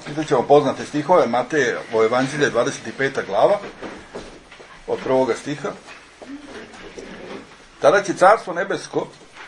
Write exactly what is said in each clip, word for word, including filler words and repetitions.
Čitat ćemo poznate stihove, Matejevo evanđelje, dvadeset peta glava, od prvoga stiha. Tada će carstvo nebesko,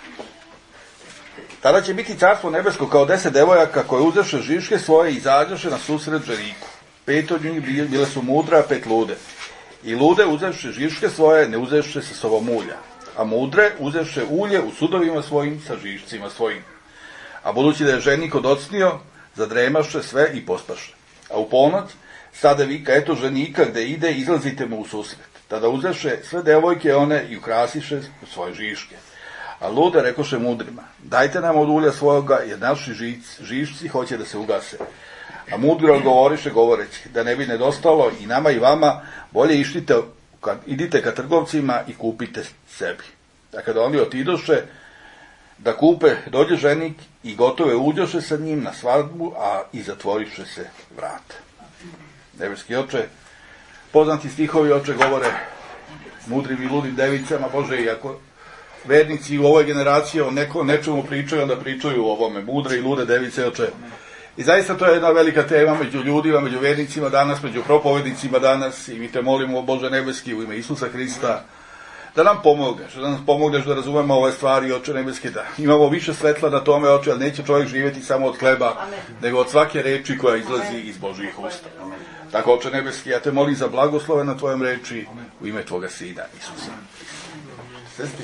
tada će biti carstvo nebesko kao deset devojaka koje uzevše žiške svoje i izađoše na susret ženiku. Pet od njih bile su mudre, a pet lude. I lude uzevše žiške svoje, ne uzevše sa sobom ulja. A mudre uzevše ulje u sudovima svojim sa žišcima svojim. A budući da je ženik odocnio, zadremaše sve i pospaše. A u ponoć stade vika, eto ženika gde ide, izlazite mu u susret. Tada uzevše sve devojke one i ukrasiše svoje žiške. A lude rekoše mudrima, dajte nam od ulja svoga, jer naši žic, žišci hoće da se ugase. A mudro odgovoriše govoreći, da ne bi nedostalo i nama i vama, bolje išlite, kad idite ka trgovcima i kupite sebi. A kada oni otidoše da kupe, dođe ženik i gotove uđoše sa njim na svadbu, a i zatvoriše se vrata. Nebeski oče, poznati stihovi, oče, govore mudrim i ludim devicama. Bože, i ako vernici u ovoj generaciji o neko, nečemu pričaju, onda pričaju o ovome, mudre i lude device, oče. I zaista to je jedna velika tema među ljudima, među vernicima danas, među propovednicima danas, i mi te molimo, Bože nebeski, u ime Isusa Hrista, da nam pomogneš, da nam pomogneš da razumemo ove stvari, oče nebeski, da imamo više svetla na tome, oče, ali neće čovjek živjeti samo od hleba, Amen. Nego od svake reči koja izlazi Amen. Iz Božijih usta. Amen. Tako, oče nebeski, ja te molim za blagoslove na tvojom reči, u ime tvoga sina, Isusa. Sesti.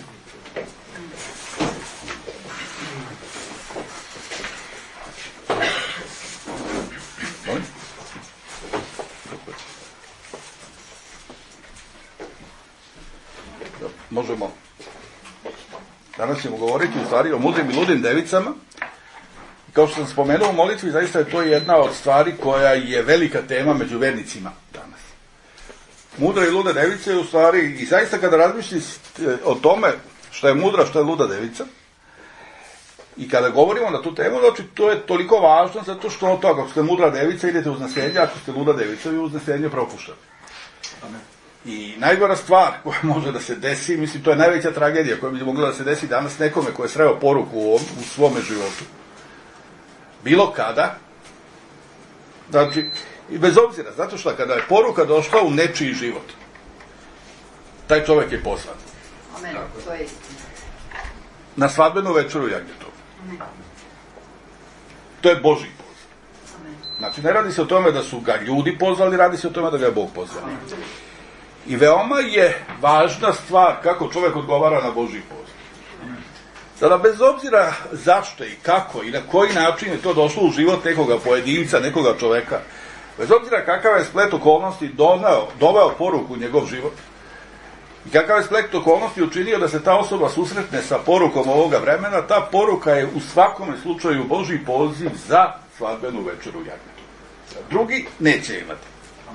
Možemo. Danas ćemo govoriti u stvari o mudrim i ludim devicama. Kao što sam spomenuo u molitvi, zaista je to jedna od stvari koja je velika tema među vernicima danas. Mudra i luda devica je u stvari, i zaista kada razmišljate o tome što je mudra, što je luda devica, i kada govorimo na tu temu, znači to je toliko važno zato što od toga, ako ste mudra devica idete uz nasljeđe, ako ste luda devica vi uz nasljeđe propuštate. Amen. I najgora stvar koja može da se desi, mislim, to je najveća tragedija koja bi mogla da se desi danas nekome ko je sreo poruku u, u svome životu. Bilo kada, znači, i bez obzira, zato što kada je poruka došla u nečiji život, taj čovjek je poslan. Amen, to je istina. Na svadbenu večeru jagnjetova. To je Božji poziv. Znači, ne radi se o tome da su ga ljudi pozvali, radi se o tome da ga je Bog pozvao. I veoma je važna stvar kako čovjek odgovara na Božji poziv. Sada, bez obzira zašto i kako i na koji način je to došlo u život nekoga pojedinca, nekoga čoveka, bez obzira kakav je splet okolnosti donao, doveo poruku u njegov život, i kakav je splet okolnosti učinio da se ta osoba susretne sa porukom ovoga vremena, ta poruka je u svakome slučaju Božji poziv za svadbenu večeru jagnjetu. Drugi neće imati.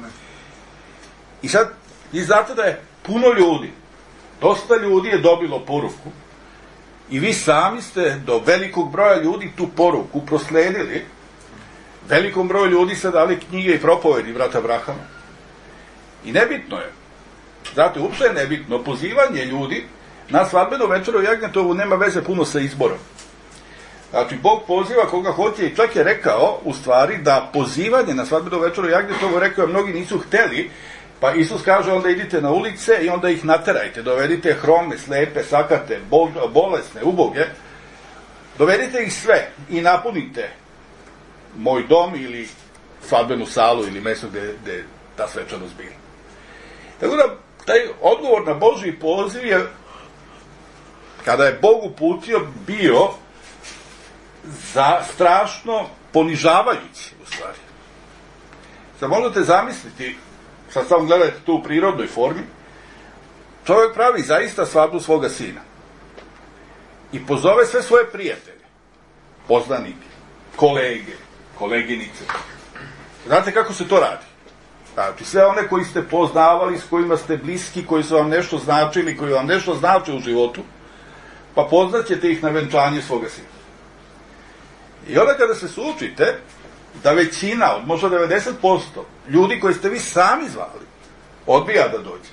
I sad, vi znate da je puno ljudi, dosta ljudi je dobilo poruku i vi sami ste do velikog broja ljudi tu poruku prosledili. Velikom broju ljudi ste dali knjige i propovedi brata Abrahama. I nebitno je, znate, uopšte je nebitno, pozivanje ljudi na svadbenu večeru u Jagnjetovu nema veze puno sa izborom. Znači, Bog poziva koga hoće i čak je rekao, u stvari, da pozivanje na svadbenu večeru u Jagnjetovu, rekao je, mnogi nisu hteli. Pa Isus kaže, onda idite na ulice i onda ih naterajte, dovedite hrome, slepe, sakate, bolesne, uboge, dovedite ih sve i napunite moj dom ili svadbenu salu ili mesto gde, gde ta svečanost bila. Tako da, taj odgovor na Božji poziv je, kada je Bog uputio, bio za strašno ponižavajući, u stvari. Sad možete zamisliti, sad samo gledajte tu u prirodnoj formi, čovjek pravi zaista svadbu svoga sina i pozove sve svoje prijatelje, poznanike, kolege, koleginice. Znate kako se to radi? Znači, sve one koji ste poznavali, s kojima ste bliski, koji su vam nešto značili, koji vam nešto znače u životu, pa poznaćete ih na venčanje svoga sina. I onda kada se suočite da većina, od možda devedeset posto ljudi koji ste vi sami zvali, odbija da dođe,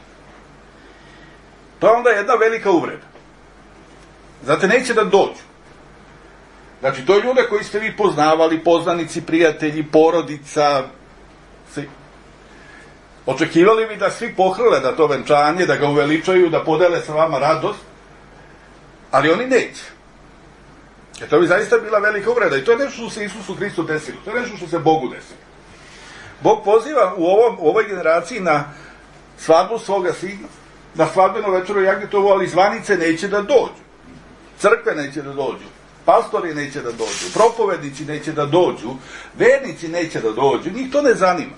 to je onda jedna velika uvreda. Znate, neće da dođu. Znači, to je ljude koji ste vi poznavali, poznanici, prijatelji, porodica, svi. Očekivali bi da svi pohrle na to venčanje, da ga uveličaju, da podele sa vama radost, ali oni neće. Jer to bi zaista bila velika uvreda i to je nešto što se Isusu Hristu desilo, to je nešto što se Bogu desilo. Bog poziva u, ovom, u ovoj generaciji na svadbu svoga sina, na svadbenu večeru Jagnjetovu, ali zvanice neće da dođu. Crkve neće da dođu, pastori neće da dođu, propovednici neće da dođu, vernici neće da dođu, njih to ne zanima.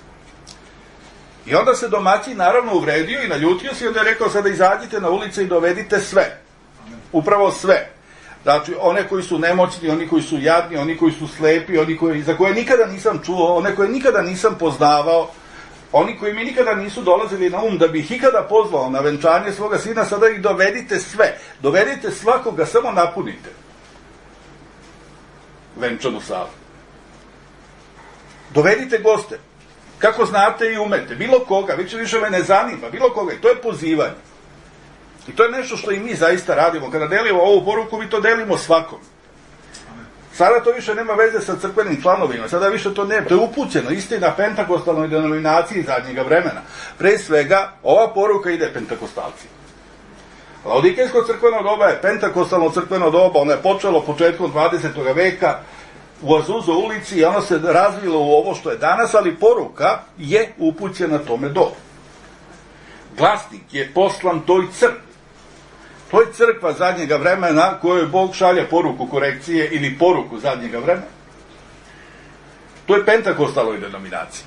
I onda se domaćin naravno uvredio i naljutio se i onda je rekao sada izađite na ulice i dovedite sve. Upravo sve. Znači, one koji su nemoćni, oni koji su jadni, oni koji su slepi, oni koji, za koje nikada nisam čuo, one koje nikada nisam poznavao, oni koji mi nikada nisu dolazili na um da bi ih ikada pozvao na venčanje svoga sina, sada ih dovedite sve. Dovedite svakoga, samo napunite venčanu salu. Dovedite goste. Kako znate i umete. Bilo koga, više više me ne zanima, bilo koga. I to je pozivanje. I to je nešto što i mi zaista radimo. Kada delimo ovu poruku, mi to delimo svakom. Sada to više nema veze sa crkvenim članovima, sada više to nema. To je upućeno, istina, pentakostalnoj denominaciji zadnjega vremena. Pre svega, ova poruka ide pentakostalcima. Laodikejsko crkveno doba je pentakostalno crkveno doba, ono je počelo početkom dvadesetog veka u Azuzo ulici i ono se razvilo u ovo što je danas, ali poruka je upućena tome dobu. Glasnik je poslan toj crkvi. To je crkva zadnjega vremena kojoj Bog šalje poruku korekcije ili poruku zadnjega vremena. To je pentakostalnoj denominaciji.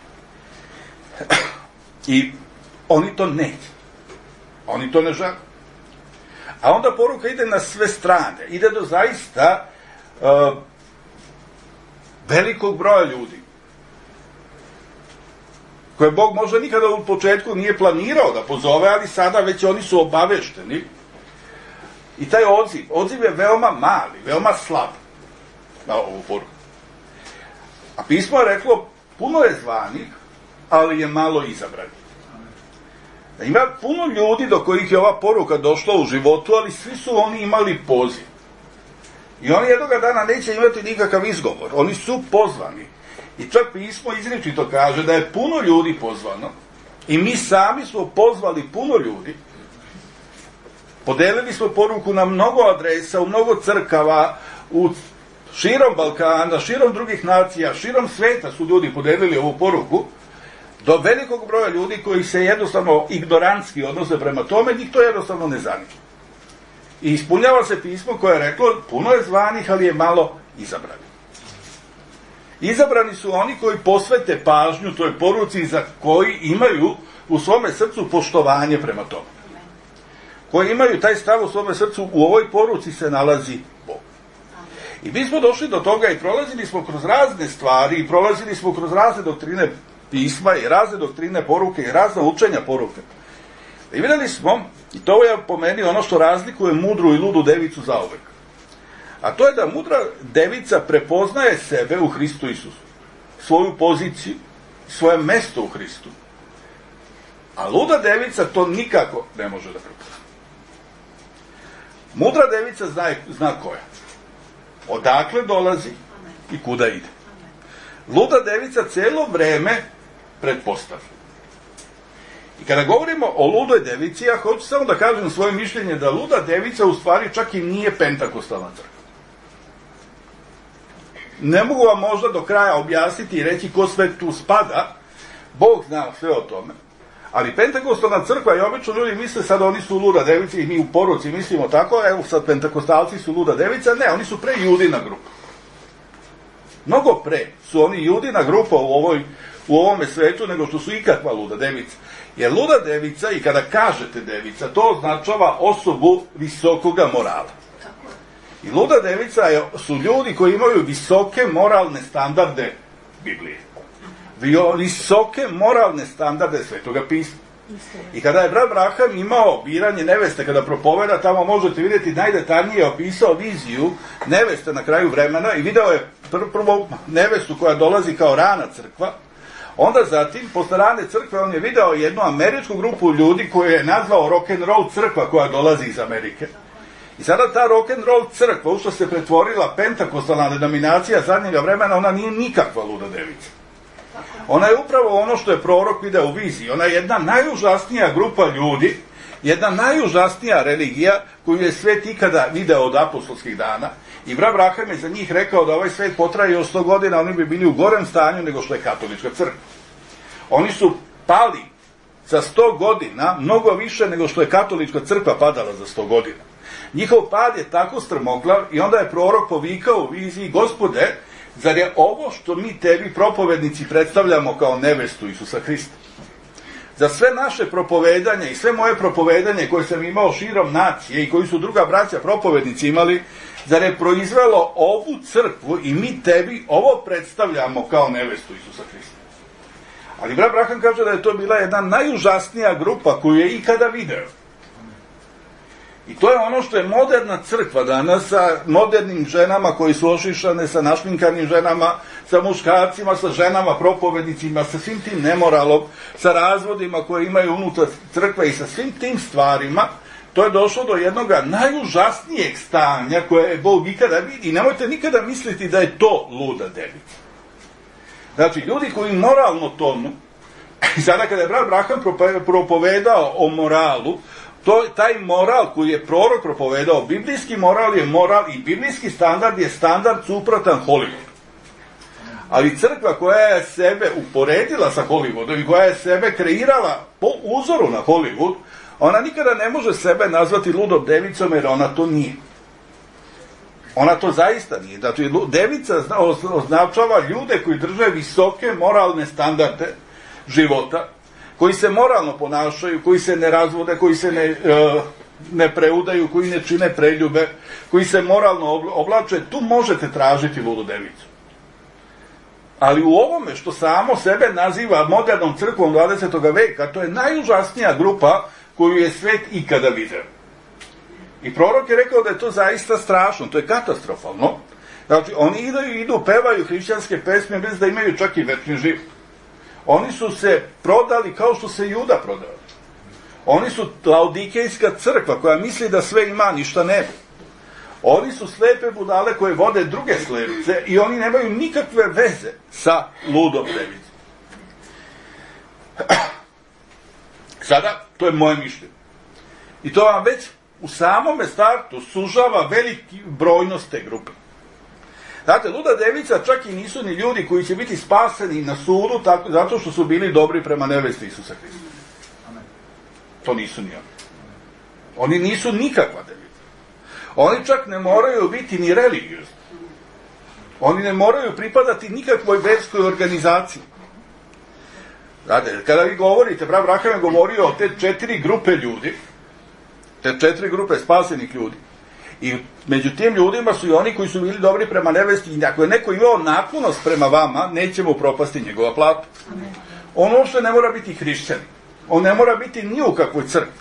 I oni to neće. Oni to ne žele. A onda poruka ide na sve strane. Ide do zaista uh, velikog broja ljudi. Koje Bog možda nikada u početku nije planirao da pozove, ali sada već oni su obavešteni. I taj odziv, odziv je veoma mali, veoma slab na ovu poruku. A pismo je reklo, puno je zvanih, ali je malo izabranih. Ima puno ljudi do kojih je ova poruka došla u životu, ali svi su oni imali poziv. I oni jednog dana neće imati nikakav izgovor. Oni su pozvani. I čak pismo izričito kaže da je puno ljudi pozvano i mi sami smo pozvali puno ljudi. Podelili smo poruku na mnogo adresa, u mnogo crkava, u širom Balkana, širom drugih nacija, širom sveta su ljudi podelili ovu poruku, do velikog broja ljudi koji se jednostavno ignorantski odnose prema tome, njih to jednostavno ne zanima. I ispunjava se pismo koje je reklo, puno je zvanih, ali je malo izabranih. Izabrani su oni koji posvete pažnju toj poruci, za koji imaju u svome srcu poštovanje prema tome. Koji imaju taj stav u svome srcu, u ovoj poruci se nalazi Bog. I mi smo došli do toga i prolazili smo kroz razne stvari, i prolazili smo kroz razne doktrine pisma i razne doktrine poruke i razne učenja poruke. I vidjeli smo, i to je po meni ono što razlikuje mudru i ludu devicu zauvek. A to je da mudra devica prepoznaje sebe u Hristu Isusu, svoju poziciju, svoje mesto u Hristu. A luda devica to nikako ne može da prepozna. Mudra devica zna, zna ko je, odakle dolazi i kuda ide. Luda devica celo vreme pretpostavlja. I kada govorimo o ludoj devici, ja hoću samo da kažem svoje mišljenje da luda devica u stvari čak i nije pentakostalna crkva. Ne mogu vam možda do kraja objasniti i reći ko sve tu spada, Bog zna sve o tome, ali pentakostalna crkva, i obično ljudi misle sad oni su luda devica i mi u poruci mislimo tako, evo sad pentakostalci su luda devica, ne, oni su pre judina grupa. Mnogo pre su oni judina grupa u, ovoj, u ovome svetu nego što su ikakva luda devica. Jer luda devica, i kada kažete devica, to označava osobu visokoga morala. I luda devica je, su ljudi koji imaju visoke moralne standarde Biblije. Visoke moralne standarde Svetoga pisma. I kada je brat Braham imao biranje neveste, kada propoveda, tamo možete vidjeti najdetaljnije opisao viziju neveste na kraju vremena i video je prvo nevestu koja dolazi kao rana crkva, onda zatim, posle rane crkve, on je video jednu američku grupu ljudi koju je nazvao rock and roll crkva koja dolazi iz Amerike. I sada ta rock'n'roll crkva, u što se pretvorila pentakostalna denominacija zadnjega vremena, ona nije nikakva luda devica. Ona je upravo ono što je prorok video u viziji. Ona je jedna najužasnija grupa ljudi, jedna najužasnija religija koju je svet ikada video od apostolskih dana. I brat Braham je za njih rekao da ovaj svet potraje još sto godina, oni bi bili u gorem stanju nego što je katolička crkva. Oni su pali za sto godina mnogo više nego što je katolička crkva padala za sto godina. Njihov pad je tako strmoglav i onda je prorok povikao u viziji: Gospode, zar je ovo što mi tebi propovednici predstavljamo kao nevestu Isusa Hrista? Za sve naše propovedanje i sve moje propovedanje koje sam imao širom nacije i koji su druga braća propovednici imali, zar je proizvelo ovu crkvu i mi tebi ovo predstavljamo kao nevestu Isusa Hrista? Ali brat Braham kaže da je to bila jedna najužasnija grupa koju je ikada video. I to je ono što je moderna crkva danas sa modernim ženama koji su ošišane, sa našminkanim ženama, sa muškarcima, sa ženama, propovednicima, sa svim tim nemoralom, sa razvodima koje imaju unutar crkve i sa svim tim stvarima. To je došlo do jednog najužasnijeg stanja koje je Bog ikada vidi. I nemojte nikada misliti da je to luda devica. Znači, ljudi koji moralno tonu, i sada kada je brat Braham propovedao o moralu, to, taj moral koji je prorok propovedao, biblijski moral je moral i biblijski standard je standard suprotan Hollywoodu. Ali crkva koja je sebe uporedila sa Hollywoodom i koja je sebe kreirala po uzoru na Hollywood, ona nikada ne može sebe nazvati ludom devicom jer ona to nije. Ona to zaista nije. Znači, devica označava ljude koji drže visoke moralne standarde života, koji se moralno ponašaju, koji se ne razvode, koji se ne, e, ne preudaju, koji ne čine preljube, koji se moralno oblače. Tu možete tražiti ludu devicu. Ali u ovome što samo sebe naziva modernom crkvom dvadesetog veka, to je najužasnija grupa koju je svet ikada video. I prorok je rekao da je to zaista strašno, to je katastrofalno. Znači, oni idu, idu, pevaju hrišćanske pesme bez da imaju čak i večni život. Oni su se prodali kao što se Juda prodao. Oni su laodikejska crkva koja misli da sve ima, ništa nema. Oni su slepe budale koje vode druge slepice i oni nemaju nikakve veze sa ludom devicom. Sada, to je moje mišljenje. I to vam već u samome startu sužava veliki brojnost te grupe. Znate, luda devica čak i nisu ni ljudi koji će biti spaseni na sudu tako, zato što su bili dobri prema nevesti Isusa Hrista. To nisu ni oni. Oni nisu nikakva devica. Oni čak ne moraju biti ni religiozni. Oni ne moraju pripadati nikakvoj verskoj organizaciji. Znate, kada vi govorite, brat Braham je govorio o te četiri grupe ljudi, te četiri grupe spasenih ljudi, i među tim ljudima su i oni koji su bili dobri prema nevesti, i ako je neko imao naklonost prema vama, nećemo propasti njegova plata. On uopšte ne mora biti hrišćanin. On ne mora biti ni u kakvoj crkvi.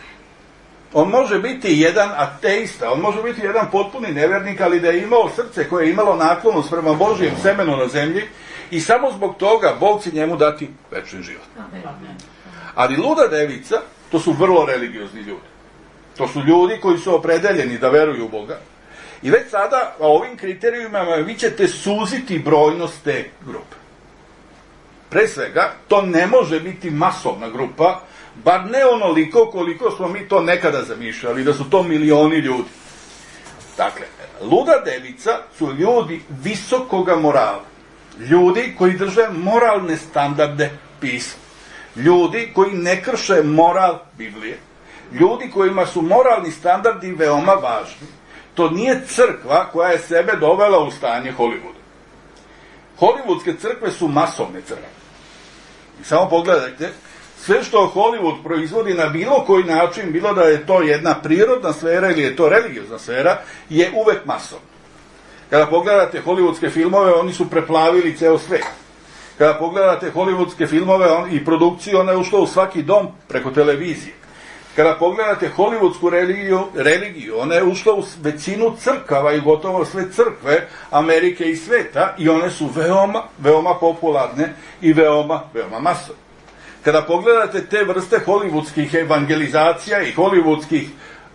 On može biti jedan ateista, on može biti jedan potpuni nevernik, ali da je imao srce koje je imalo naklonost prema Božjem semenu na zemlji i samo zbog toga Bog će njemu dati večni život. Ali luda devica, to su vrlo religiozni ljudi. To su ljudi koji su opredeljeni da veruju u Boga. I već sada, ovim kriterijumima, vi ćete suziti brojnost te grupe. Pre svega, to ne može biti masovna grupa, bar ne onoliko koliko smo mi to nekada zamišljali, da su to milioni ljudi. Dakle, luda devica su ljudi visokoga morala. Ljudi koji drže moralne standarde pisma. Ljudi koji ne krše moral Biblije. Ljudi kojima su moralni standardi veoma važni. To nije crkva koja je sebe dovela u stanje Hollywooda. Hollywoodske crkve su masovne crkve. I samo pogledajte, sve što Hollywood proizvodi na bilo koji način, bilo da je to jedna prirodna sfera ili je to religiozna sfera, je uvek masovno. Kada pogledate hollywoodske filmove, oni su preplavili ceo svet. Kada pogledate hollywoodske filmove on, i produkciju, ona je ušla u svaki dom preko televizije. Kada pogledate hollywoodsku religiju, religiju, ona je ušla u većinu crkava i gotovo sve crkve Amerike i sveta i one su veoma, veoma popularne i veoma, veoma masovne. Kada pogledate te vrste hollywoodskih evangelizacija i hollywoodskih uh,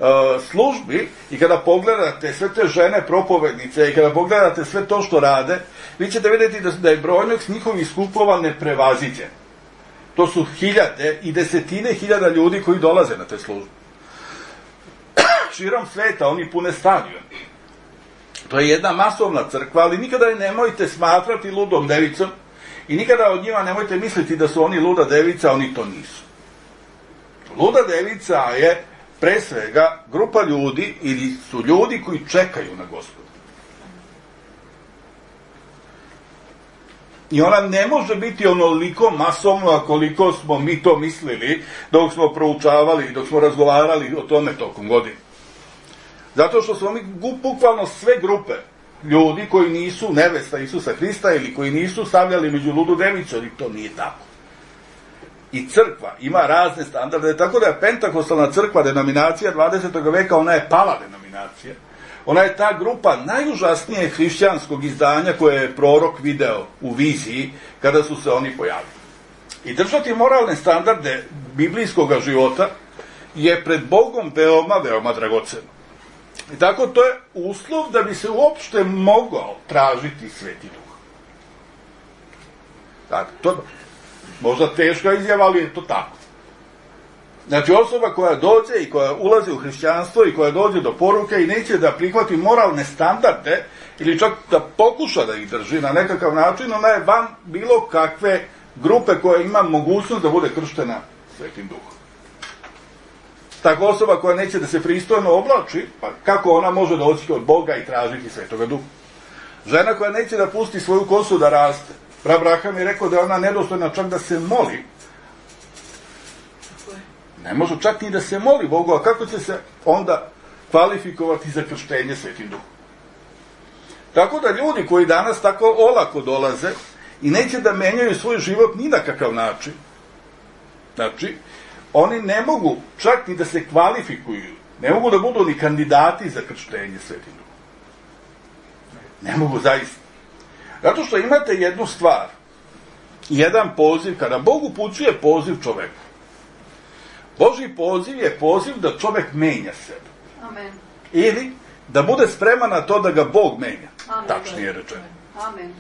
službi i kada pogledate sve te žene propovednice i kada pogledate sve to što rade, vi ćete vidjeti da, da je brojnost njihovih skupova neprevaziđen. To su hiljade i desetine hiljada ljudi koji dolaze na te službe. Širom sveta oni pune stadion. To je jedna masovna crkva, ali nikada je nemojte smatrati ludom devicom i nikada od njima nemojte misliti da su oni luda devica, oni to nisu. Luda devica je pre svega grupa ljudi ili su ljudi koji čekaju na Gospoda. I ona ne može biti onoliko masovna koliko smo mi to mislili dok smo proučavali, dok smo razgovarali o tome tokom godine. Zato što su oni bukvalno sve grupe ljudi koji nisu nevesta Isusa Hrista ili koji nisu stavljali među ludu devicu, ali to nije tako. I crkva ima razne standarde, tako da je pentakostalna crkva, denominacija dvadesetog veka, ona je pala denominacija. Ona je ta grupa najužasnije hrišćanskog izdanja koje je prorok video u viziji kada su se oni pojavili. I držati moralne standarde biblijskog života je pred Bogom veoma, veoma dragoceno. I tako to je uslov da bi se uopšte mogao tražiti Sveti Duh. Tako, to možda teška izjava, ali je to tako. Znači, osoba koja dođe i koja ulazi u hrišćanstvo i koja dođe do poruke i neće da prihvati moralne standarde ili čak da pokuša da ih drži na nekakav način, ona je van bilo kakve grupe koja ima mogućnost da bude krštena Svetim Duhom. Tako osoba koja neće da se pristojno oblači, pa kako ona može doći od Boga i tražiti Svetoga Duha? Žena koja neće da pusti svoju kosu da raste. Abraham je rekao da je ona nedostojna čak da se moli. Ne može čak ni da se moli Bogu, a kako će se onda kvalifikovati za krštenje Svetim Duhom? Tako da ljudi koji danas tako olako dolaze i neće da menjaju svoj život ni na kakav način, znači, oni ne mogu čak ni da se kvalifikuju, ne mogu da budu ni kandidati za krštenje Svetim Duhom. Ne mogu zaista. Zato što imate jednu stvar, jedan poziv, kada Bog upućuje poziv čoveku. Božji poziv je poziv da čovek menja sebe. Amen. Ili da bude spreman na to da ga Bog menja. Amen. Tačnije rečeno. Amen.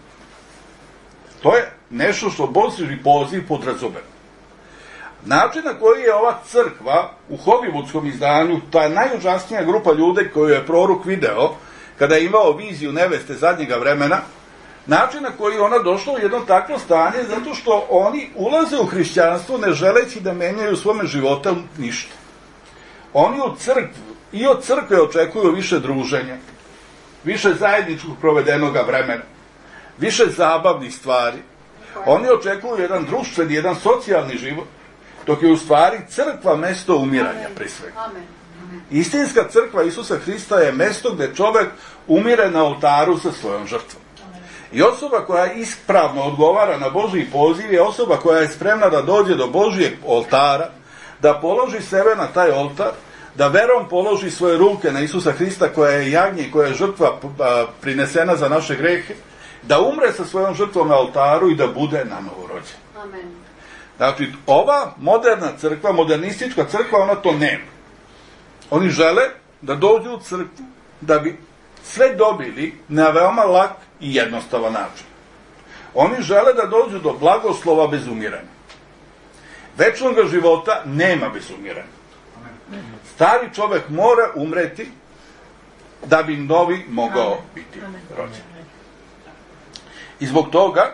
To je nešto što Božji poziv podrazumeva. Način na koji je ova crkva u hollywoodskom izdanju, ta najužasnija grupa ljude koju je prorok video kada je imao viziju neveste zadnjega vremena, način na koji ona došla u jedno takvo stanje, zato što oni ulaze u hrišćanstvo ne želeći da menjaju u svome života ništa. Oni u crkvu i od crkve očekuju više druženja, više zajedničkog provedenoga vremena, više zabavnih stvari. Oni očekuju jedan društveni, jedan socijalni život, dok je u stvari crkva mesto umiranja pri svega. Istinska crkva Isusa Hrista je mesto gde čovek umire na oltaru sa svojom žrtvom. I osoba koja ispravno odgovara na Božji poziv je osoba koja je spremna da dođe do Božjeg oltara, da položi sebe na taj oltar, da verom položi svoje ruke na Isusa Hrista koja je jagnje i koja je žrtva prinesena za naše grehe, da umre sa svojom žrtvom na oltaru i da bude nanovo rođen. Amen. Znači, ova moderna crkva, modernistička crkva, ona to nema. Oni žele da dođu u crkvu da bi sve dobili na veoma lak i jednostavan način. Oni žele da dođu do blagoslova bez umiranja. Večnog života nema bez umiranja. Stari čovek mora umreti da bi novi mogao biti rođen. I zbog toga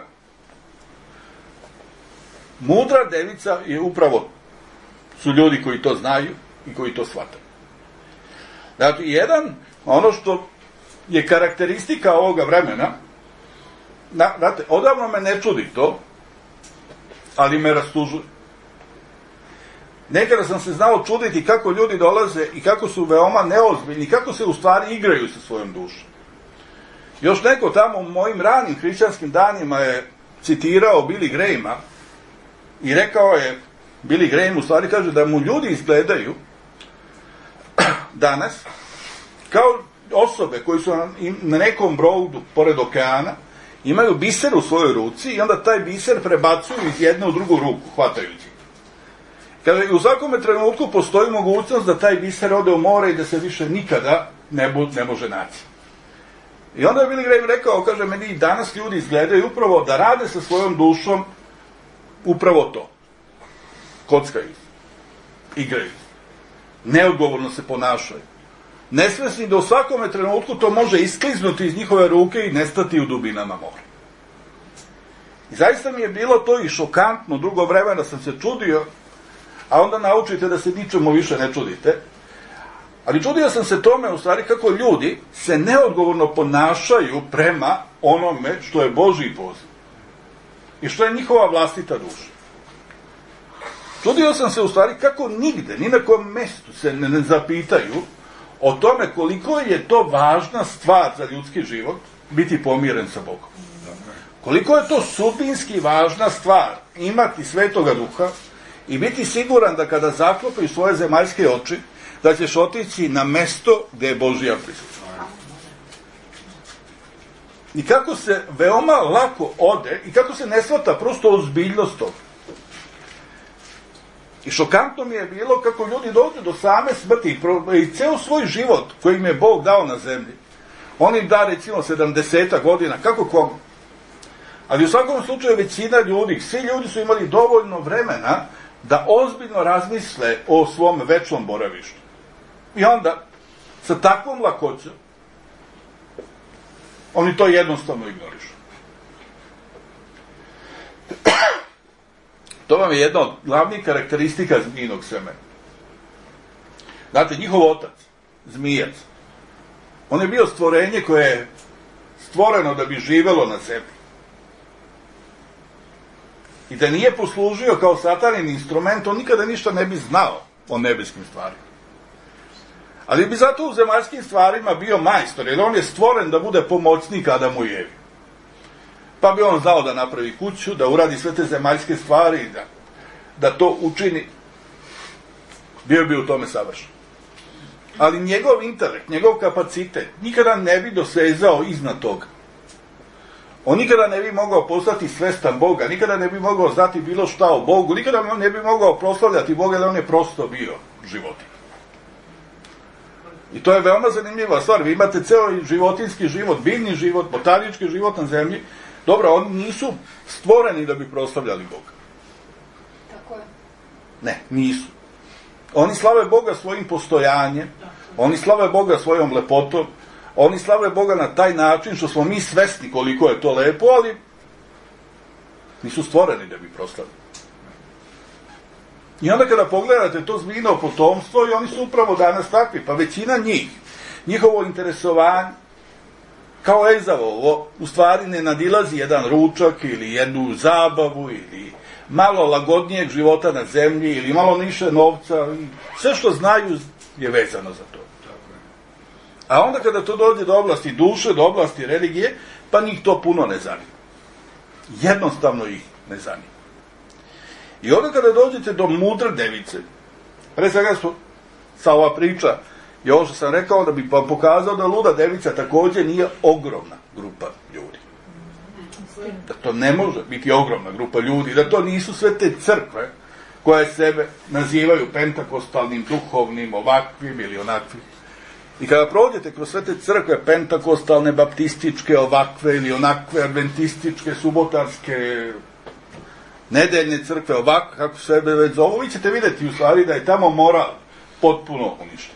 mudra devica je upravo su ljudi koji to znaju i koji to shvataju. Znači, jedan, ono što je karakteristika ovoga vremena, na, znate, odavno me ne čudi to, ali me rastužuje. Nekada sam se znao čuditi kako ljudi dolaze i kako su veoma neozbiljni, kako se u stvari igraju sa svojom dušom. Još neko tamo u mojim ranim hrišćanskim danima je citirao Billy Grahama i rekao je, Billy Graham u stvari kaže da mu ljudi izgledaju danas kao osobe koji su na nekom brodu pored okeana, imaju biser u svojoj ruci i onda taj biser prebacuju iz jedne u drugu ruku, hvatajući. Kaže, u svakome trenutku postoji mogućnost da taj biser ode u more i da se više nikada ne, bu, ne može naći. I onda je Billy Graham rekao, kaže, meni i danas ljudi izgledaju upravo da rade sa svojom dušom upravo to. Kockaju, igraju, neodgovorno se ponašaju. Nesvesni da u svakome trenutku to može iskliznuti iz njihove ruke i nestati u dubinama mora. I zaista mi je bilo to i šokantno, dugo vremena sam se čudio, a onda naučite da se ničemu više ne čudite. Ali čudio sam se tome, u stvari, kako ljudi se neodgovorno ponašaju prema onome što je Božji poziv i što je njihova vlastita duša. Čudio sam se, u stvari, kako nigde, ni na kom mestu se ne, ne zapitaju o tome koliko je to važna stvar za ljudski život biti pomiren sa Bogom. Koliko je to sudbinski važna stvar imati Svetoga Duha i biti siguran da kada zaklopaju svoje zemaljske oči, da ćeš otići na mesto gde je Božija prisutna. I kako se veoma lako ode i kako se ne shvata prosto ozbiljnost toga. I šokantno mi je bilo kako ljudi dođu do same smrti i ceo svoj život koji im je Bog dao na zemlji. On im da recimo sedamdeset godina, kako kom. Ali u svakom slučaju većina ljudi, svi ljudi su imali dovoljno vremena da ozbiljno razmisle o svom večnom boravištu. I onda, sa takvom lakoćom, oni to jednostavno ignorišu. To vam je jedna od glavnih karakteristika zmijinog semena. Znate, njihov otac, zmijac, on je bio stvorenje koje je stvoreno da bi živelo na zemlji. I da nije poslužio kao satanin instrument, on nikada ništa ne bi znao o nebeskim stvarima. Ali bi zato u zemaljskim stvarima bio majstor, jer on je stvoren da bude pomoćnik Adamu i Evi. Pa bi on znao da napravi kuću, da uradi sve te zemaljske stvari, da, da to učini. Bio bi u tome savršen. Ali njegov intelekt, njegov kapacitet nikada ne bi dosezao iznad toga. On nikada ne bi mogao postati svestan Boga, nikada ne bi mogao znati bilo šta o Bogu, nikada on ne bi mogao proslavljati Boga, jer on je prosto bio životinj. I to je veoma zanimljiva stvar. Vi imate ceo životinski život, biljni život, botanički život na zemlji. Dobro, oni nisu stvoreni da bi proslavljali Boga. Tako je. Ne, nisu. Oni slave Boga svojim postojanjem, oni slave Boga svojom lepotom, oni slave Boga na taj način što smo mi svesni koliko je to lepo, ali nisu stvoreni da bi proslavili. I onda kada pogledate to zmijino potomstvo, i oni su upravo danas takvi, pa većina njih, njihovo interesovanje, kao Ezavovo, u stvari ne nadilazi jedan ručak ili jednu zabavu ili malo lagodnijeg života na zemlji ili malo više novca. Sve što znaju je vezano za to. A onda kada to dođe do oblasti duše, do oblasti religije, pa njih to puno ne zanima. Jednostavno ih ne zanima. I onda kada dođete do mudre device, pre svega su, sa ova priča, i ovo što sam rekao, da bi vam pokazao da luda devica također nije ogromna grupa ljudi. Da to ne može biti ogromna grupa ljudi, da to nisu sve te crkve koje sebe nazivaju pentakostalnim, duhovnim, ovakvim ili onakvim. I kada prođete kroz sve te crkve pentakostalne, baptističke, ovakve ili onakve, adventističke, subotarske, nedeljne crkve, ovakve, kako sebe već zovu, vi ćete vidjeti u stvari da je tamo moral potpuno uništen.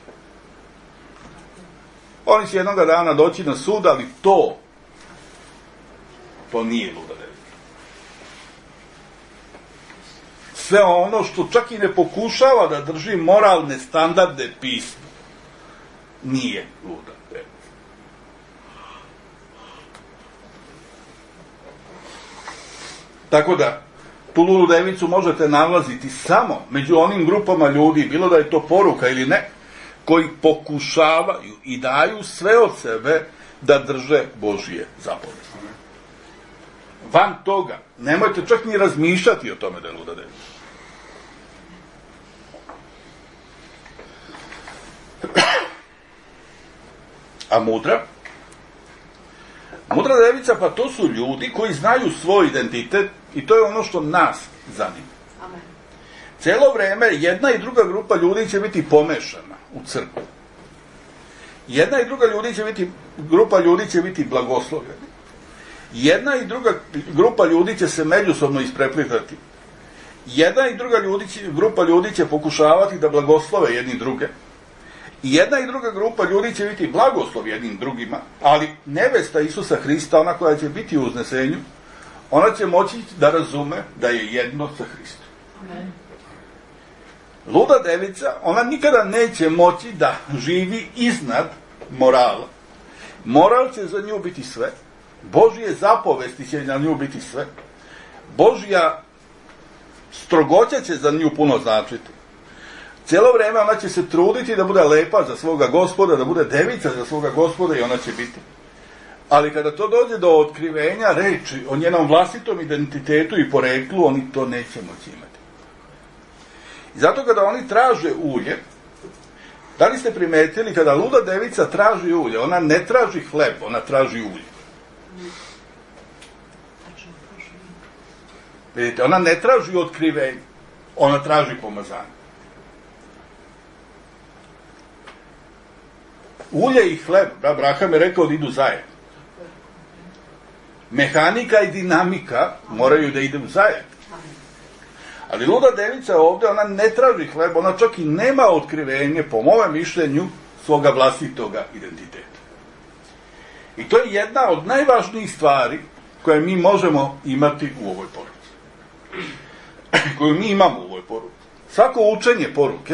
Oni će jednoga dana doći na sud, ali to, to nije luda devica. Sve ono što čak i ne pokušava da drži moralne standarde pisma, nije luda devica. Tako da, tu ludu devicu možete nalaziti samo među onim grupama ljudi, bilo da je to poruka ili ne, koji pokušavaju i daju sve od sebe da drže Božije zapovedi. Van toga, nemojte čak ni razmišljati o tome da je luda devica. A mudra? Mudra devica, pa to su ljudi koji znaju svoj identitet i to je ono što nas zanima. Amen. Cijelo vrijeme jedna i druga grupa ljudi će biti pomešana u crkvu. Jedna i druga ljudi će biti, grupa ljudi će biti blagoslovljeni. Jedna i druga grupa ljudi će se međusobno ispreplitati. Jedna i druga ljudi će, grupa ljudi će pokušavati da blagoslove jedni druge. I jedna i druga grupa ljudi će biti blagoslov jednim drugima, ali nevesta Isusa Hrista, ona koja će biti u uznesenju, ona će moći da razume da je jedno sa Hristom. Amen. Luda devica, ona nikada neće moći da živi iznad morala. Moral će za nju biti sve. Božje zapovesti će za nju biti sve. Božja strogoća će za nju puno značiti. Cijelo vrijeme ona će se truditi da bude lepa za svoga Gospoda, da bude devica za svoga Gospoda i ona će biti. Ali kada to dođe do otkrivenja reči o njenom vlastitom identitetu i poreklu, oni to neće moći imati. I zato kada oni traže ulje, da li ste primetili, kada luda devica traži ulje, ona ne traži hleb, ona traži ulje. Vidite, ona ne traži otkrivenje, ona traži pomazanje. Ulje i hleb, Abraham je rekao da idu zajedno. Mehanika i dinamika moraju da idu zajedno. Ali luda devica ovdje, ona ne traži hleb, ona čak i nema otkrivenje, po mome mišljenju, svoga vlastitoga identiteta. I to je jedna od najvažnijih stvari koje mi možemo imati u ovoj poruci. Koju mi imamo u ovoj poruci. Svako učenje poruke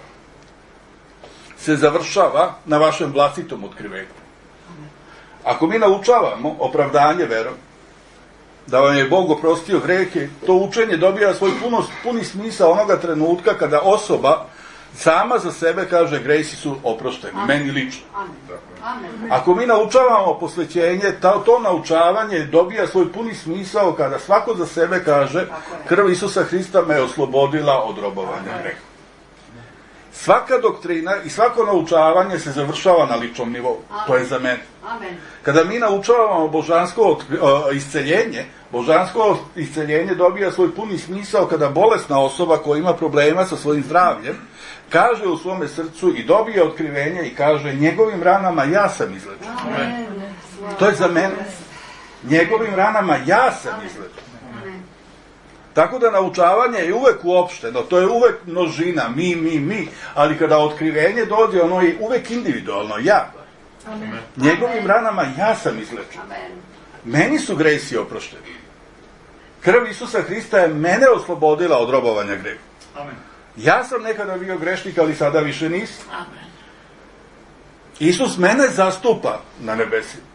se završava na vašem vlastitom otkrivenju. Ako mi naučavamo opravdanje verom, da vam je Bog oprostio grehe, to učenje dobija svoj puno, puni smisao onoga trenutka kada osoba sama za sebe kaže gresi su oprošteni, Amen. Meni lično. Amen. Ako mi naučavamo posvećenje, to, to naučavanje dobija svoj puni smisao kada svako za sebe kaže krv Isusa Hrista me oslobodila od robovanja greha. Svaka doktrina i svako naučavanje se završava na ličnom nivou. Amen. To je za mene. Amen. Kada mi naučavamo božansko isceljenje, božansko isceljenje dobija svoj puni smisao kada bolesna osoba koja ima problema sa svojim zdravljem kaže u svome srcu i dobije otkrivenje i kaže njegovim ranama ja sam izlečen. Amen. To je za mene. Njegovim ranama ja sam izlečen. Tako da naučavanje je uvek uopšteno, to je uvek množina, mi, mi, mi, ali kada otkrivenje dođe, ono je uvek individualno, ja. Amen. Njegovim ranama ja sam izlečen. Amen. Meni su gresi oprošteni. Krv Isusa Hrista je mene oslobodila od robovanja greha. Amen. Ja sam nekada bio grešnik, ali sada više nisam. Amen. Isus mene zastupa na nebesima.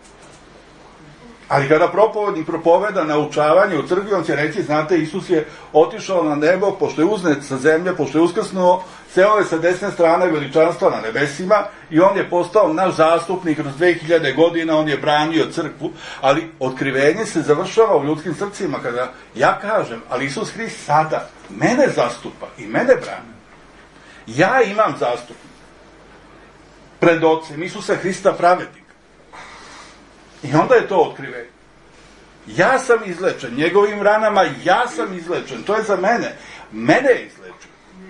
Ali kada propovednik propoveda naučavanje u crkvi, on će reći, znate, Isus je otišao na nebo, pošto je uznet sa zemlje, pošto je uskrsnuo, seo je sa desne strane veličanstva na nebesima i on je postao naš zastupnik kroz dve hiljade godina, on je branio crkvu, ali otkrivenje se završava u ljudskim srcima kada ja kažem, ali Isus Hrist sada mene zastupa i mene brani. Ja imam zastupnik pred Ocem Isusa Hrista pravednika. I onda je to otkrivenje. Ja sam izlečen, njegovim ranama ja sam izlečen, to je za mene. Mene je izlečen.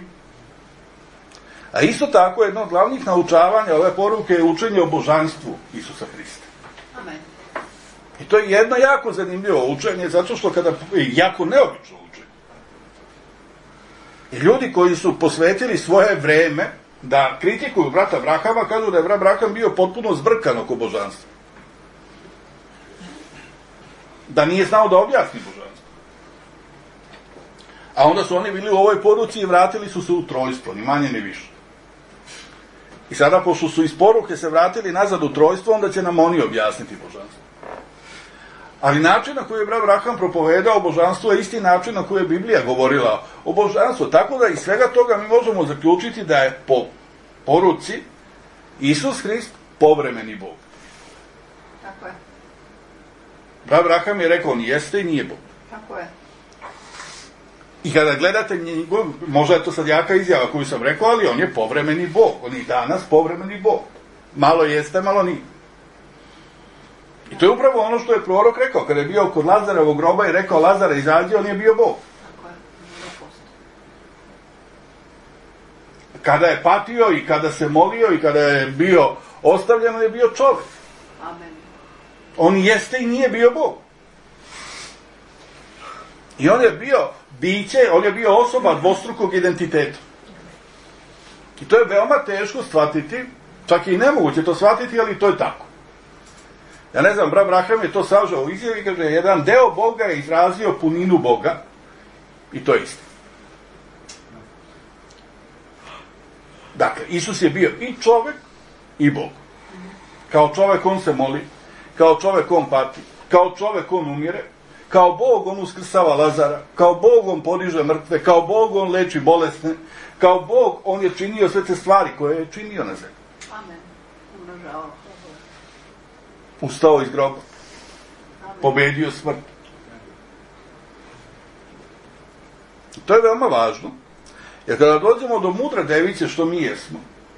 A isto tako jedno od glavnih naučavanja ove poruke je učenje o božanstvu Isusa Hrista. Amen. I to je jedno jako zanimljivo učenje, zato što kada je jako neobično učenje. I ljudi koji su posvetili svoje vreme da kritikuju brata Abrahama, kažu da je brat Abraham bio potpuno zbrkan oko božanstva. Da nije znao da objasni božanstvo. A onda su oni bili u ovoj poruci i vratili su se u trojstvo, ni manje ni više. I sada, pošto su iz poruke se vratili nazad u trojstvo, onda će nam oni objasniti božanstvo. Ali način na koji je brat Abraham propovedao božanstvo je isti način na koji je Biblija govorila o božanstvu. Tako da iz svega toga mi možemo zaključiti da je po poruci Isus Hrist povremeni Bog. Tako je. Brat Abraham je rekao, on jeste i nije Bog. Tako je. I kada gledate njegov, možda je to sad jaka izjava koju sam rekao, ali on je povremeni Bog. On je danas povremeni Bog. Malo jeste, malo nije. I to je upravo ono što je prorok rekao, kada je bio kod Lazarovog groba i rekao, Lazara izađi, on je bio Bog. Tako je. kada je patio i kada se molio i kada je bio ostavljen, on je bio čovjek. Amen. On jeste i nije bio Bog. I on je bio biće, on je bio osoba dvostrukog identiteta. I to je veoma teško shvatiti, čak i nemoguće to shvatiti, ali to je tako. Ja ne znam, brat Braham je to sažao u izjavi, kaže, jedan deo Boga je izrazio puninu Boga, i to je isto. Dakle, Isus je bio i čovjek i Bog. Kao čovjek on se moli, kao čovjek on pati, kao čovjek on umire, kao Bog on uskrsava Lazara, kao Bog on podiže mrtve, kao Bog on leči bolesne, kao Bog on je činio sve te stvari koje je činio na zemlji. Amen. Umnožao. Ustao iz groba. Amen. Pobedio smrt. To je veoma važno, jer kada dođemo do mudre device, što mi jesmo,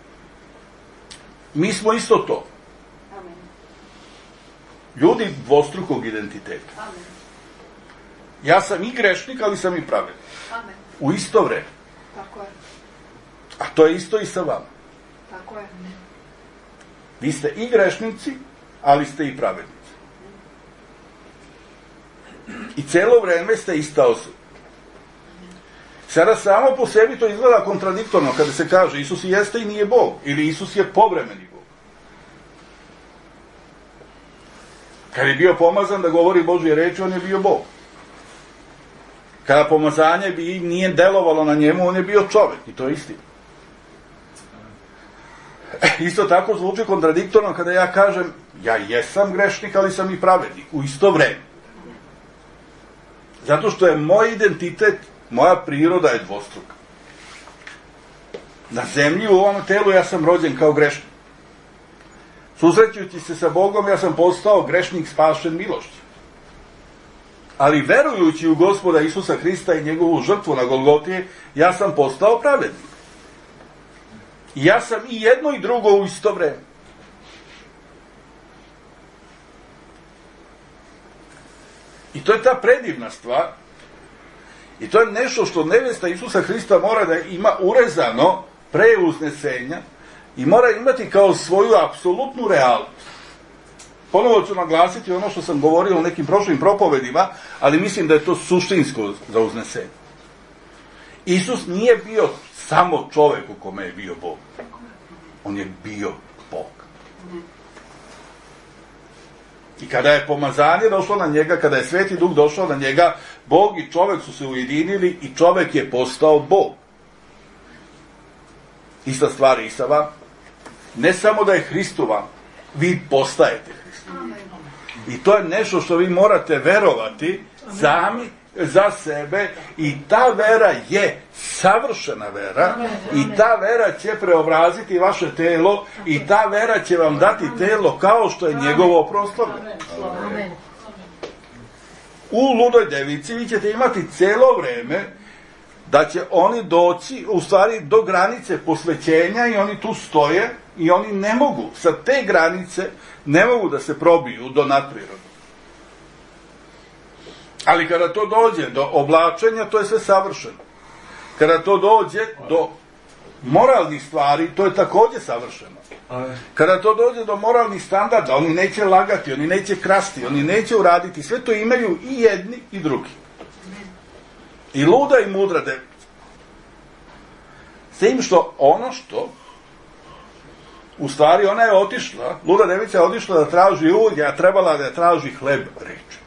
mi smo isto to. Amen. Ljudi dvostrukog identiteta. Amen. Ja sam i grešnik, ali sam i pravedan. Amen. U isto vreme. Tako je. A to je isto i sa vama. Tako je. Vi ste i grešnici, ali ste i pravednici. I celo vreme ste ista osoba. Sada samo po sebi to izgleda kontradiktorno kada se kaže Isus jeste i nije Bog, ili Isus je povremeni Bog. Kad je bio pomazan da govori Božje reči, on je bio Bog. Kada pomazanje bi nije delovalo na njemu, on je bio čovjek, i to je istina. Isto tako zvuči kontradiktorno kada ja kažem ja jesam grešnik, ali sam i pravednik u isto vreme. Zato što je moj identitet, moja priroda je dvostruka. Na zemlji u ovom telu ja sam rođen kao grešnik. Susrećujući se sa Bogom ja sam postao grešnik spašen milošću. Ali verujući u Gospoda Isusa Hrista i njegovu žrtvu na Golgoti, ja sam postao pravednik. I ja sam i jedno i drugo u isto vreme. I to je ta predivna stvar. I to je nešto što nevesta Isusa Hrista mora da ima urezano pre uznesenja i mora imati kao svoju apsolutnu realnost. Ponovo ću naglasiti ono što sam govorio u nekim prošlim propovedima, ali mislim da je to suštinsko za uznesenje. Isus nije bio samo čovjek u kome je bio Bog. On je bio Bog. I kada je pomazanje došlo na njega, kada je Sveti Duh došao na njega, Bog i čovjek su se ujedinili i čovjek je postao Bog. Ista stvar i sa vam. Ne samo da je Hristu vam, vi postajete Hristu. I to je nešto što vi morate verovati sami za sebe i ta vera je savršena vera i ta vera će preobraziti vaše telo i ta vera će vam dati telo kao što je njegovo proslavljeno. U ludoj devici vi ćete imati celo vreme da će oni doći u stvari do granice posvećenja i oni tu stoje i oni ne mogu, sa te granice ne mogu da se probiju do nadprirodnog. Ali kada to dođe do oblačenja, to je sve savršeno. Kada to dođe do moralnih stvari, to je također savršeno. Kada to dođe do moralnih standarda, oni neće lagati, oni neće krasti, oni neće uraditi, sve to imaju i jedni i drugi. I luda i mudra devica. S tim što ono što, u stvari ona je otišla, luda devica je otišla da traži ulje, a trebala da traži hleb reči.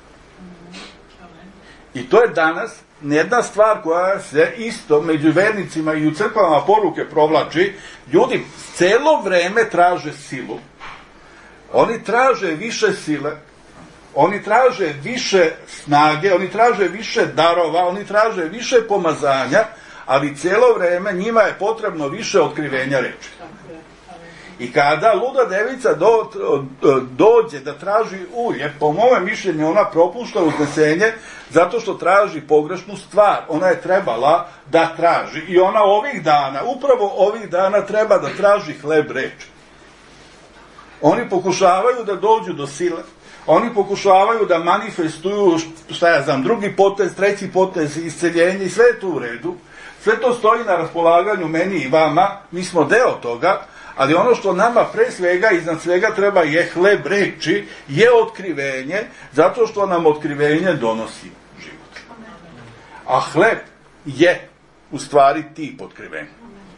I to je danas jedna stvar koja se isto među vernicima i u crkvama poruke provlači. Ljudi celo vreme traže silu. Oni traže više sile. Oni traže više snage. Oni traže više darova. Oni traže više pomazanja. Ali celo vreme njima je potrebno više otkrivenja reči. I kada luda devica do, dođe da traži ulje, po mome mišljenju ona propušta uznesenje zato što traži pogrešnu stvar. Ona je trebala da traži i ona ovih dana, upravo ovih dana treba da traži hleb reči. Oni pokušavaju da dođu do sile, Oni pokušavaju da manifestuju, šta ja znam, drugi potez, treći potez, isceljenje i sve je to u redu. Sve to stoji na raspolaganju meni i vama, mi smo deo toga, ali ono što nama pre svega, iznad svega treba je hleb reči, je otkrivenje, zato što nam otkrivenje donosi život. A hleb je u stvari tip otkrivenja.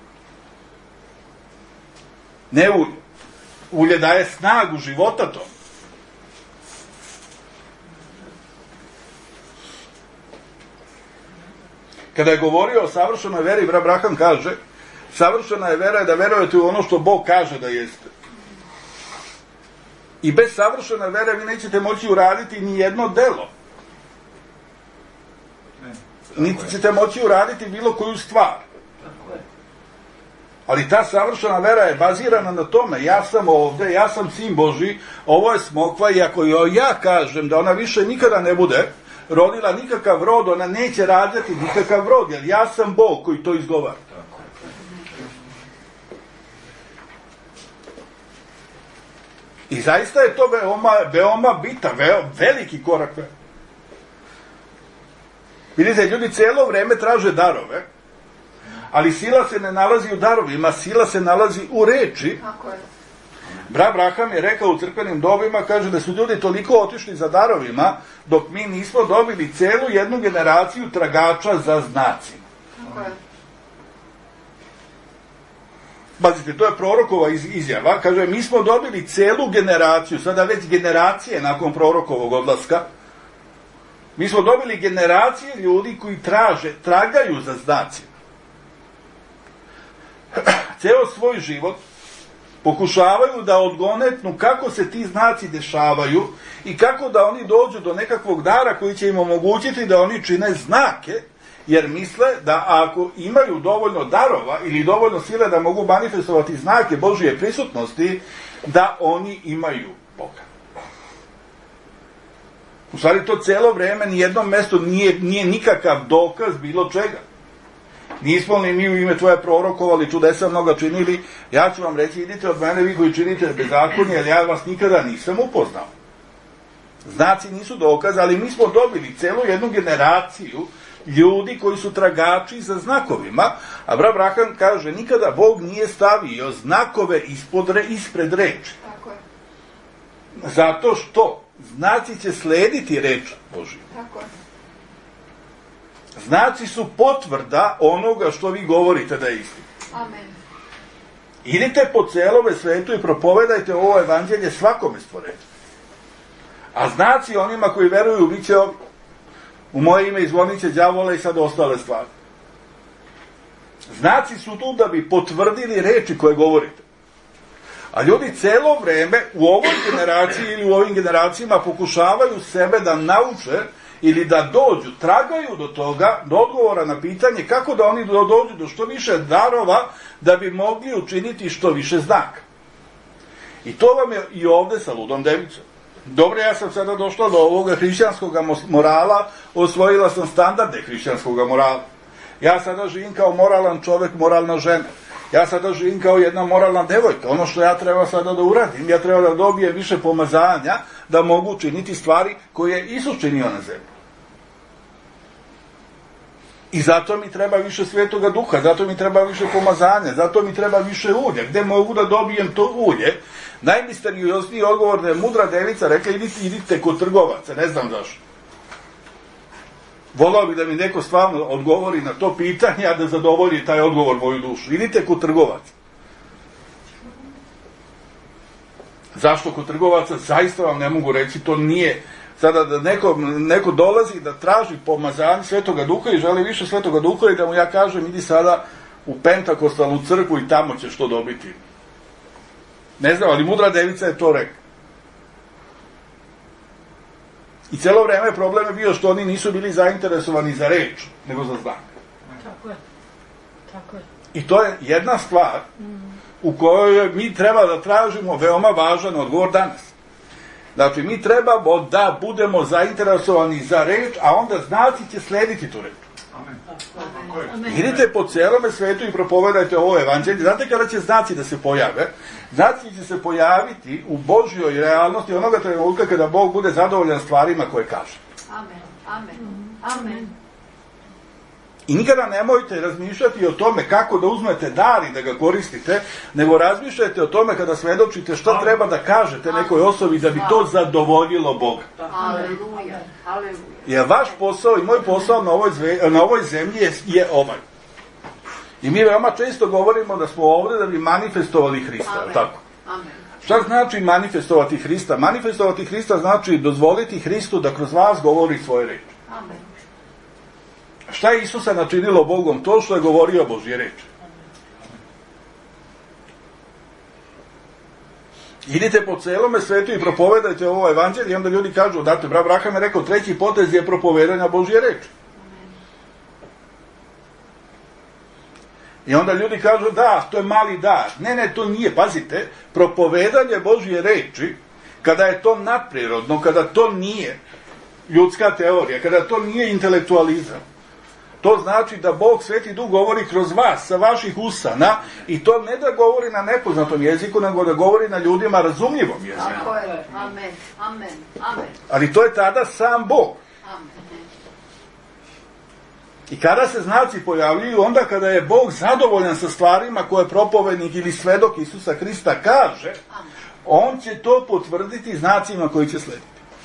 Ne ulje. Ulje daje snagu života tomu. Kada je govorio o savršenoj veri, brat Braham kaže, savršena je vera da verujete u ono što Bog kaže da jeste. I bez savršene vere vi nećete moći uraditi ni jedno delo. Niti ćete moći uraditi bilo koju stvar. Ali ta savršena vera je bazirana na tome, ja sam ovde, ja sam sin Božji, ovo je smokva i ako ja kažem da ona više nikada ne bude rodila nikakav rod, ona neće rađati nikakav rod, jer ja sam Bog koji to izgovara. I zaista je to veoma, veoma bitan, veoma, veliki korak. Vidite, ljudi cijelo vreme traže darove, ali sila se ne nalazi u darovima, sila se nalazi u reči. Brat Braham je rekao u crkvenim dobima, kaže da su ljudi toliko otišli za darovima, dok mi nismo dobili celu jednu generaciju tragača za znacima. Pazite, to je prorokova izjava, kaže, mi smo dobili celu generaciju, sada već generacije nakon prorokovog odlaska, mi smo dobili generacije ljudi koji traže, tragaju za znacima. Ceo svoj život pokušavaju da odgonetnu kako se ti znaci dešavaju i kako da oni dođu do nekakvog dara koji će im omogućiti da oni čine znake, jer misle da ako imaju dovoljno darova ili dovoljno sile da mogu manifestovati znake Božije prisutnosti, da oni imaju Boga. U stvari to celo vreme nijednom mestu nije, nije nikakav dokaz bilo čega. Nismo li mi u ime tvoje prorokovali, čudesa mnoga činili, ja ću vam reći, idite od mene vi koji činite bezakonje, jer ja vas nikada nisam upoznao. Znaci nisu dokaz, ali mi smo dobili celu jednu generaciju ljudi koji su tragači za znakovima, a brat Braham kaže, nikada Bog nije stavio znakove ispod, ispred reči. Tako je. Zato što znaci će slediti reč Božiju. Tako je. Znaci su potvrda onoga što vi govorite da je istina. Amen. Idite po celome svetu i propovedajte ovo evanđelje svakome stvorenju. A znaci onima koji veruju bit će u moje ime izvonit će đavola i sad ostale stvari. Znaci su tu da bi potvrdili reči koje govorite. A ljudi celo vreme u ovoj generaciji ili u ovim generacijama pokušavaju sebe da nauče ili da dođu, tragaju do toga, do odgovora na pitanje kako da oni dođu do što više darova da bi mogli učiniti što više znaka. I to vam je i ovde sa ludom devicom. Dobro, ja sam sada došla do ovoga hrišćanskog morala, osvojila sam standarde hrišćanskog morala. Ja sada živim kao moralan čovek, moralna žena. Ja sada živim kao jedna moralna devojka. Ono što ja treba sada da uradim, ja treba da dobijem više pomazanja da mogu činiti stvari koje je Isus činio na zemlji. I zato mi treba više Svetoga Duha, zato mi treba više pomazanja, zato mi treba više ulja. Gde mogu da dobijem to ulje? Najmisterijozniji odgovor da je mudra devica rekla, idite, idite kod trgovaca, ne znam zašto. Volao bi da mi neko stvarno odgovori na to pitanje, a da zadovolji taj odgovor moju dušu. Idite kod trgovaca. Zašto kod trgovaca? Zaista vam ne mogu reći, to nije sada da neko, neko dolazi da traži pomazanje Svetoga Duha i želi više Svetoga Duha i da mu ja kažem, idi sada u Pentakostalnu crkvu i tamo ćeš to dobiti. Ne znam, ali mudra devica je to rekla. I celo vreme problem je bio što oni nisu bili zainteresovani za reč, nego za znak. Tako je. Tako je. I to je jedna stvar mm. u kojoj mi treba da tražimo veoma važan odgovor danas. Znači, mi trebamo da budemo zainteresovani za reč, a onda znaci će slediti tu reč. Amen. Idite po celome svetu i propovedajte ovo evanđelje. Znate kada će znaci da se pojave? Znaci će se pojaviti u Božjoj realnosti onoga trenutka kada Bog bude zadovoljan stvarima koje kaže. Amen. Amen. Amen. I nikada nemojte razmišljati o tome kako da uzmete dar i da ga koristite, nego razmišljajte o tome kada svedočite šta treba da kažete nekoj osobi da bi to zadovoljilo Boga. Aleluja. Aleluja. Jer vaš posao i moj posao na ovoj, zve, na ovoj zemlji je, je ovaj. I mi veoma često govorimo da smo ovdje da bi manifestovali Hrista, Amen. tako? Amen. Šta znači manifestovati Hrista? Manifestovati Hrista znači dozvoliti Hristu da kroz vas govori svoje reči. Amen. Šta je Isusa načinilo Bogom? To što je govorio Božje reči. Idite po celome svetu i propovedajte ovo evanđelje i onda ljudi kažu, date, brat Abraham je rekao, treći potez je propovedanja Božje reči. I onda ljudi kažu, da, to je mali dar. Ne, ne, to nije, pazite, propovedanje Božje reči, kada je to nadprirodno, kada to nije ljudska teorija, kada to nije intelektualizam, to znači da Bog, Sveti Duh, govori kroz vas, sa vaših usana, i to ne da govori na nepoznatom jeziku, nego da govori na ljudima razumljivom jeziku. Tako je. Amen. Amen. Amen. Ali to je tada sam Bog. Amen. I kada se znaci pojavljuju, onda kada je Bog zadovoljan sa stvarima koje propovednik ili svedok Isusa Hrista kaže, on će to potvrditi znacima koji će slediti.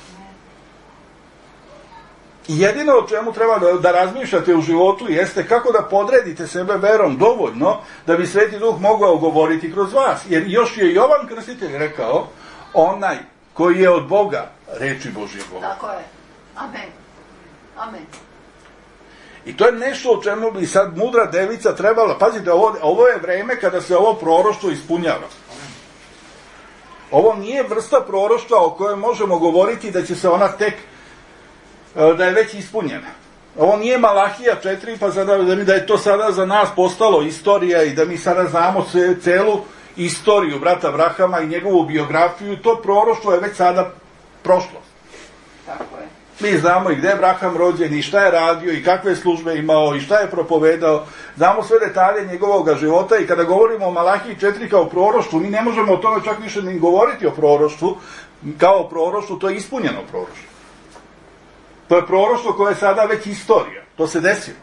I jedino o čemu treba da, da razmišljate u životu jeste kako da podredite sebe verom dovoljno da bi Sveti Duh mogao govoriti kroz vas. Jer još je Jovan Krstitelj rekao, onaj koji je od Boga, reči Božje Boga. Tako je. Amen. Amen. I to je nešto o čemu bi sad mudra devica trebala, pazite, ovo, ovo je vreme kada se ovo proroštvo ispunjava. Ovo nije vrsta proroštva o kojoj možemo govoriti da će se ona tek, da je već ispunjena. Ovo nije Malahija četiri, pa sada, da je to sada za nas postalo istorija i da mi sada znamo celu istoriju brata Abrahama i njegovu biografiju. To proroštvo je već sada prošlost. Tako je. Mi znamo i gde je Abraham rođen i šta je radio i kakve službe imao i šta je propovedao. Znamo sve detalje njegovog života i kada govorimo o Malahiji četiri kao proroštvu, mi ne možemo o tome čak više ni govoriti o proroštvu kao proroštvu, to je ispunjeno proroštvo. To je proroštvo koje je sada već istorija. To se desilo.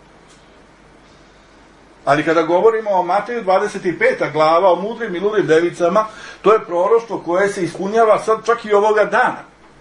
Ali kada govorimo o Mateju dvadeset peta glava, o mudrim i ludim devicama, to je proroštvo koje se ispunjava sad čak i ovoga dana.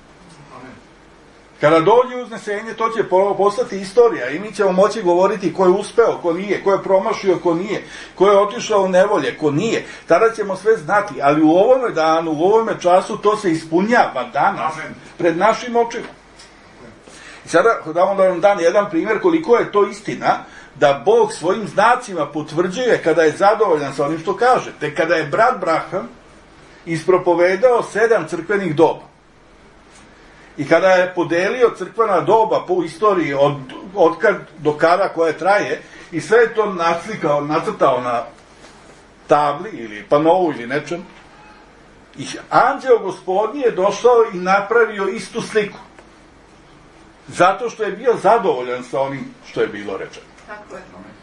Kada dođe uznesenje, to će postati istorija i mi ćemo moći govoriti ko je uspeo, ko nije, ko je promašio, ko nije, ko je otišao u nevolje, ko nije. Tada ćemo sve znati, ali u ovome danu, u ovome času, to se ispunjava danas, pred našim očima. I sada damo da vam dan jedan primjer koliko je to istina, da Bog svojim znacima potvrđuje kada je zadovoljan sa onim što kaže. Te kada je brat Abraham ispropovedao sedam crkvenih doba, i kada je podelio crkvena doba po istoriji od, od kad do kada koje traje i sve je to naslikao, nacrtao na tabli ili panovu ili nečem, i anđeo Gospodnji je došao i napravio istu sliku. Zato što je bio zadovoljan sa onim što je bilo rečeno. Tako je.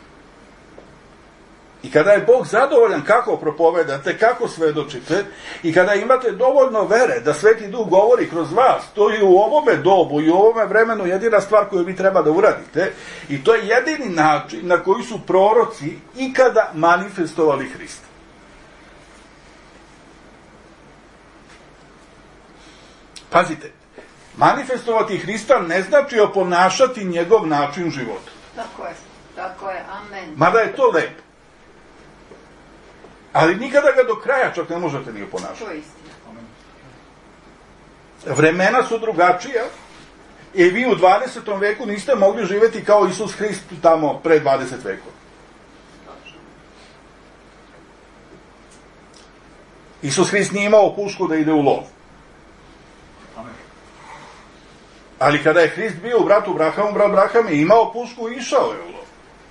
I kada je Bog zadovoljan kako propovedate, kako svedočite, i kada imate dovoljno vere da Sveti Duh govori kroz vas, to je u ovome dobu i u ovome vremenu jedina stvar koju vi treba da uradite, i to je jedini način na koji su proroci ikada manifestovali Hrista. Pazite, manifestovati Hrista ne znači oponašati njegov način života. Tako je. Tako je. Amen. Mada je to lepo. Ali nikada ga do kraja čak ne možete ni oponašati. To je istina. Vremena su drugačija i vi u dvadesetom veku niste mogli živjeti kao Isus Hrist tamo pre dvadeset vekova. Isus Hrist nije imao pušku da ide u lov. Ali kada je Hrist bio u bratu Abrahamu, brat Abraham je imao pušku i išao je u lov.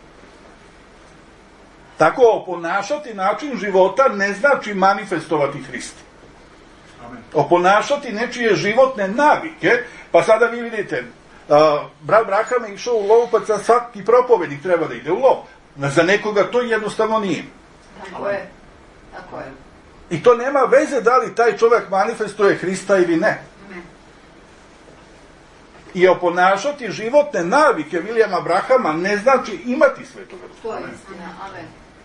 Tako oponašati način života ne znači manifestovati Hrista. Oponašati nečije životne navike, pa sada vi vidite, A, brat Braham je išao u lov, pa za svaki propovednik treba da ide u lov. Za nekoga to jednostavno nije. Tako je. Tako je. I to nema veze da li taj čovjek manifestuje Hrista ili ne. Amen. I oponašati životne navike Vilijama Brahama ne znači imati Svetoga Duha. To je istina. Amen.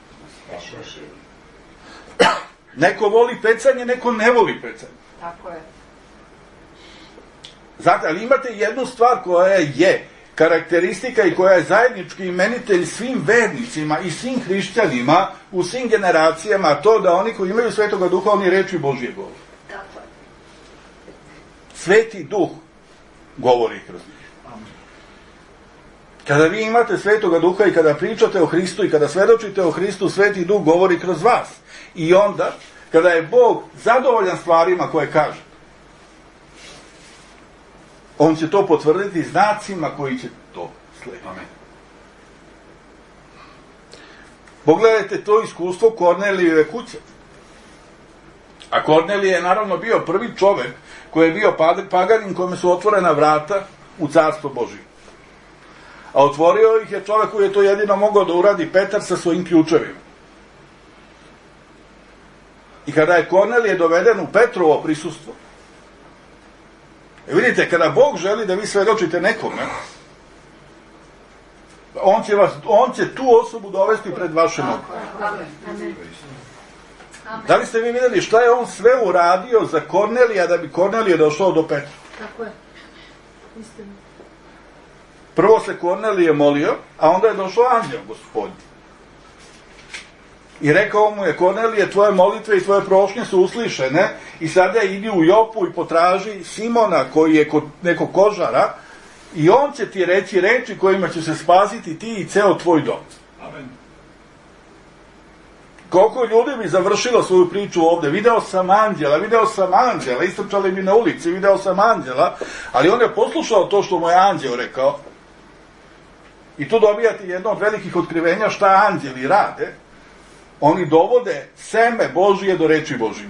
Neko voli pecanje, neko ne voli pecanje. Tako je. Znate, ali imate jednu stvar koja je karakteristika i koja je zajednički imenitelj svim vernicima i svim hrišćanima u svim generacijama, to da oni koji imaju Svetoga Duha, oni reči Božje govore. Tako je. Sveti Duh govori kroz njih. Kada vi imate Svetoga Duha i kada pričate o Hristu i kada svedočite o Hristu, Sveti Duh govori kroz vas. I onda, kada je Bog zadovoljan stvarima koje kaže, on će to potvrditi znacima koji će to slediti. Amen. Pogledajte to iskustvo Kornelijeve kuće. A Kornelije je naravno bio prvi čovjek koji je bio paganin kome su otvorena vrata u carstvo Božje. A otvorio ih je čovjek koji je to jedino mogao da uradi, Petar sa svojim ključevima. I kada je Kornelije doveden u Petrovo prisustvo, e vidite, kada Bog želi da vi svedočite nekome, on će, vas, on će tu osobu dovesti pred vaše noge. Da li ste vi vidjeli šta je on sve uradio za Kornelija da bi Kornelije došao do Petra? Tako je. Istina. Prvo se Kornelije molio, a onda je došao anđel Gospodnji. I rekao mu je, Kornelije, tvoje molitve i tvoje prošnje su uslišene i sada idi u Jopu i potraži Simona koji je kod nekog kožara i on će ti reći reči kojima će se spasiti ti i ceo tvoj dom. Amen. Koliko ljudi bi završilo svoju priču ovdje? Video sam anđela, video sam anđela, istrčali mi na ulici, video sam anđela, ali on je poslušao to što mu je anđel rekao. I tu dobijate jedno od velikih otkrivenja šta anđeli rade. Oni dovode seme Božije do reči Božije.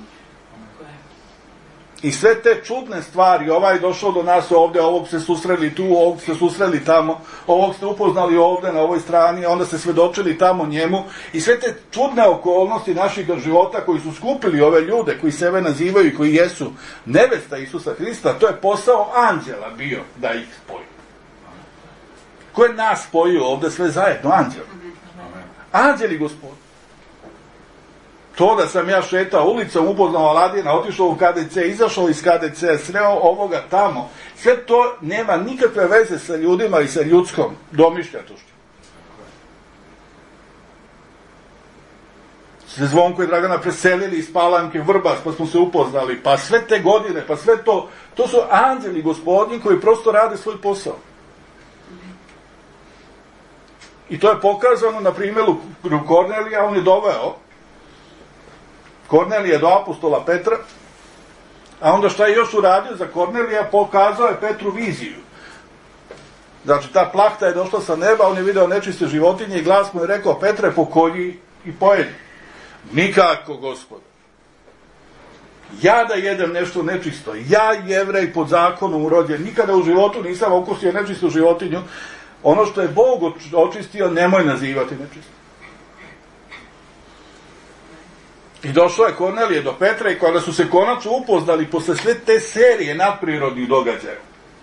I sve te čudne stvari, ovaj došao do nas ovdje, ovog se susreli tu, ovog se susreli tamo, ovog ste upoznali ovdje na ovoj strani, onda se svedočili tamo njemu. I sve te čudne okolnosti naših života koji su skupili ove ljude, koji sebe nazivaju i koji jesu nevesta Isusa Hrista, to je posao anđela bio da ih spoji. Ko je nas spojio ovdje sve zajedno? Anđel. Anđeli Gospod. To da sam ja šetao ulicom, upoznao Aladina, otišao u K D C, izašao iz K D C, sreo ovoga tamo, sve to nema nikakve veze sa ljudima i sa ljudskom domišljatošću. Se Zvonko i Dragana preselili iz Palanke Vrbas, pa smo se upoznali, pa sve te godine, pa sve to, to su anđeli Gospodnji koji prosto rade svoj posao. I to je pokazano na primjeru Kornelija, on je doveo Kornelije do apostola Petra, a onda šta je još uradio za Kornelija, pokazao je Petru viziju. Znači, ta plahta je došla sa neba, on je video nečiste životinje i glas mu je rekao, Petre, pokolji i pojedi. Nikako, Gospod. Ja da jedem nešto nečisto, ja Jevrej pod zakonom urođen, nikada u životu nisam okusio nečistu životinju, ono što je Bog očistio, nemoj nazivati nečisto. I došao je Kornelije do Petra i kada su se konačno upoznali posle sve te serije nadprirodnih događaja,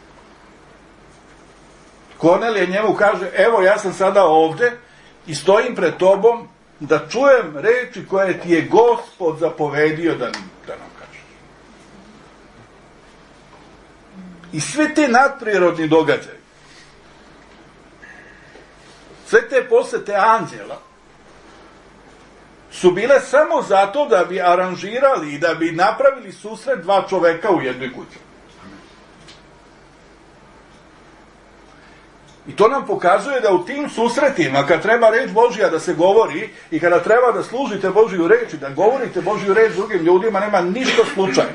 Kornelije njemu kaže, evo ja sam sada ovde i stojim pred tobom da čujem reči koje ti je Gospod zapovedio da, da nam kažeš. I sve te nadprirodni događaje, sve te posete anđela, su bile samo zato da bi aranžirali i da bi napravili susret dva čoveka u jednoj kući. I to nam pokazuje da u tim susretima, kad treba reč Božja da se govori i kada treba da služite Božju reč i da govorite Božju reč drugim ljudima, nema ništa slučajno.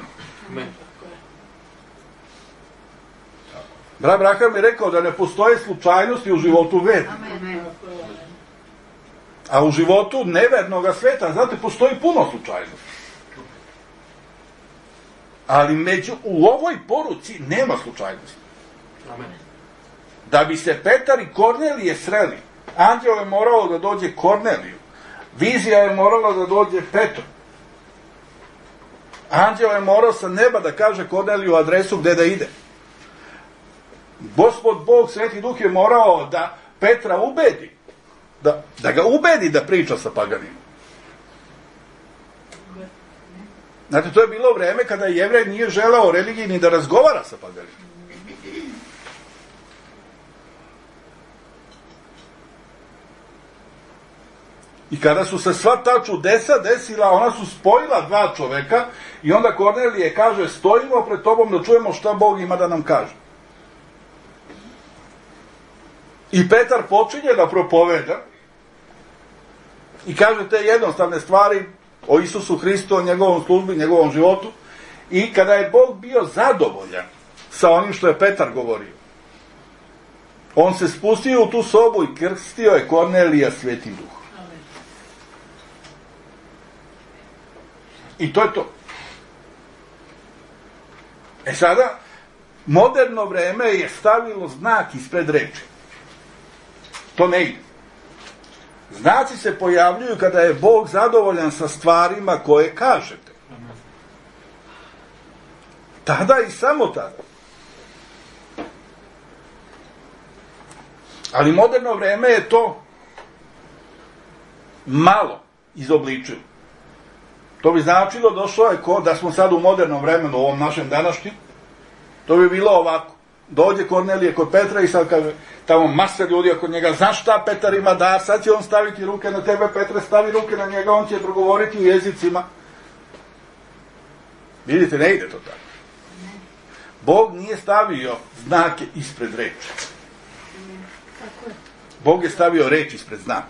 Brat Braham je rekao da ne postoje slučajnosti u životu vernika. A u životu nevernoga sveta, znate, postoji puno slučajnosti. Ali među, u ovoj poruci nema slučajnosti. Da bi se Petar i Kornelije sreli, anđeo je moralo da dođe Korneliju. Vizija je morala da dođe Petru. Anđeo je morao sa neba da kaže Korneliju adresu gde da ide. Gospod Bog, Sveti Duh je morao da Petra ubedi, da, da ga ubedi da priča sa paganima. Znate, to je bilo vreme kada Jevrej nije želeo o religiji ni da razgovara sa paganima. I kada su se sva ta čudesa desila, ona su spojila dva čoveka i onda Kornelije kaže, stojimo pred tobom da čujemo šta Bog ima da nam kaže. I Petar počinje da propoveda i kaže te jednostavne stvari o Isusu Hristu, o njegovom službi, njegovom životu. I kada je Bog bio zadovoljan sa onim što je Petar govorio, on se spustio u tu sobu i krstio je Kornelija Svetim Duhom. I to je to. E sada, moderno vreme je stavilo znak ispred reči. To ne ide. Znaci se pojavljuju kada je Bog zadovoljan sa stvarima koje kažete. Tada i samo tada. Ali moderno vreme je to malo izobličilo. To bi značilo, došlo je ko, da smo sad u modernom vremenu, u ovom našem današnjem, to bi bilo ovako. Dođe Kornelije kod Petra i sad kaže, tamo masa ljudi oko njega, znaš šta Petar ima dar, sad će on staviti ruke na tebe, Petre, stavi ruke na njega, on će progovoriti u jezicima. Vidite, ne ide to tako. Bog nije stavio znake ispred reči. Bog je stavio reč ispred znaka.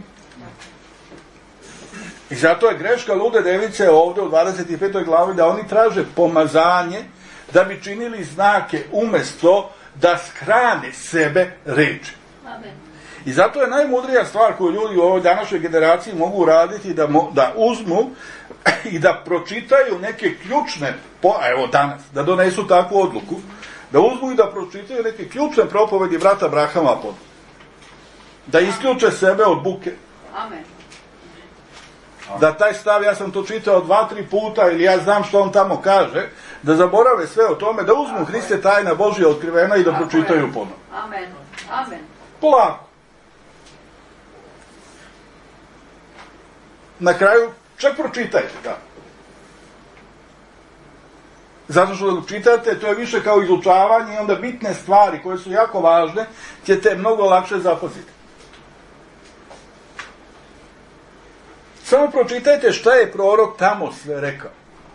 I zato je greška lude device ovde u dvadeset petoj glavi da oni traže pomazanje da bi činili znake umesto da shrane sebe reči. I zato je najmudrija stvar koju ljudi u ovoj današnjoj generaciji mogu uraditi da, mo, da uzmu i da pročitaju neke ključne, po, evo danas, da donesu takvu odluku, da uzmu i da pročitaju neke ključne propovedi brata Abrahama Apostolskog. Da isključe sebe od buke. Amen. Da taj stav, ja sam to čitao dva, tri puta, ili ja znam što on tamo kaže, da zaborave sve o tome, da uzmu Hriste tajna Božja otkrivena i da pročitaju ponovno. Amen. Amen. Polako. Na kraju, čak pročitajte, da. Zato što da čitate, to je više kao izučavanje i onda bitne stvari koje su jako važne, ćete mnogo lakše zapaziti. Samo pročitajte šta je prorok tamo sve rekao.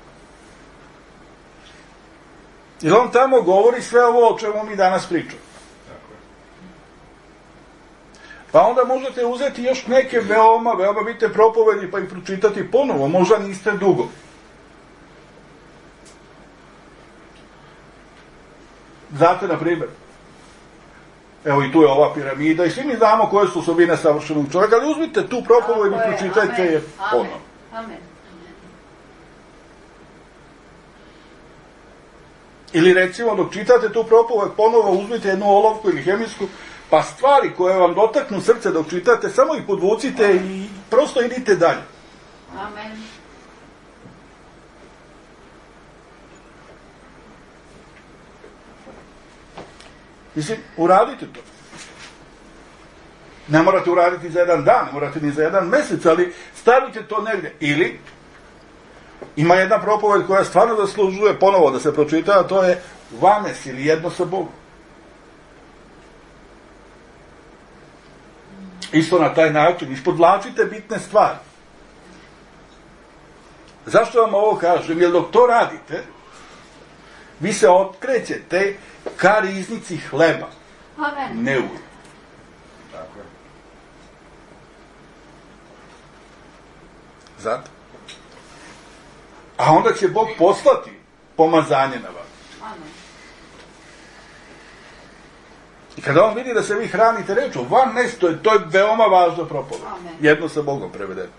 Jer on tamo govori sve ovo o čemu mi danas pričamo. Pa onda možete uzeti još neke veoma, veoma bitne propovedi pa ih pročitati ponovo, možda niste dugo. Znate, na primjer, evo i tu je ova piramida i svi mi znamo koje su osobine savršenog čovjeka, ali uzmite tu propoved i pročitajte je ponovo. Amen. Ili recimo dok čitate tu propoved ponovo uzmite jednu olovku ili hemijsku, pa stvari koje vam dotaknu srce dok čitate, samo ih podvucite i prosto idite dalje. Amen. Mislim, uradite to. Ne morate uraditi za jedan dan, ne morate ni za jedan mesec, ali stavite to negdje. Ili, ima jedna propoved koja stvarno zaslužuje ponovo da se pročita, a to je vames ili jedno sa Bogom. Isto na taj način, ispodvlačite bitne stvari. Zašto vam ovo kažem? Jer dok to radite, vi se otkrećete ka riznici hleba. Amen. Ne uvijek. Tako je. Zato. A onda će Bog poslati pomazanje na vas. Amen. I kada on vidi da se vi hranite rečom, van nes, to je, to je veoma važno propoved. Amen. Jedno sa Bogom prevedeno.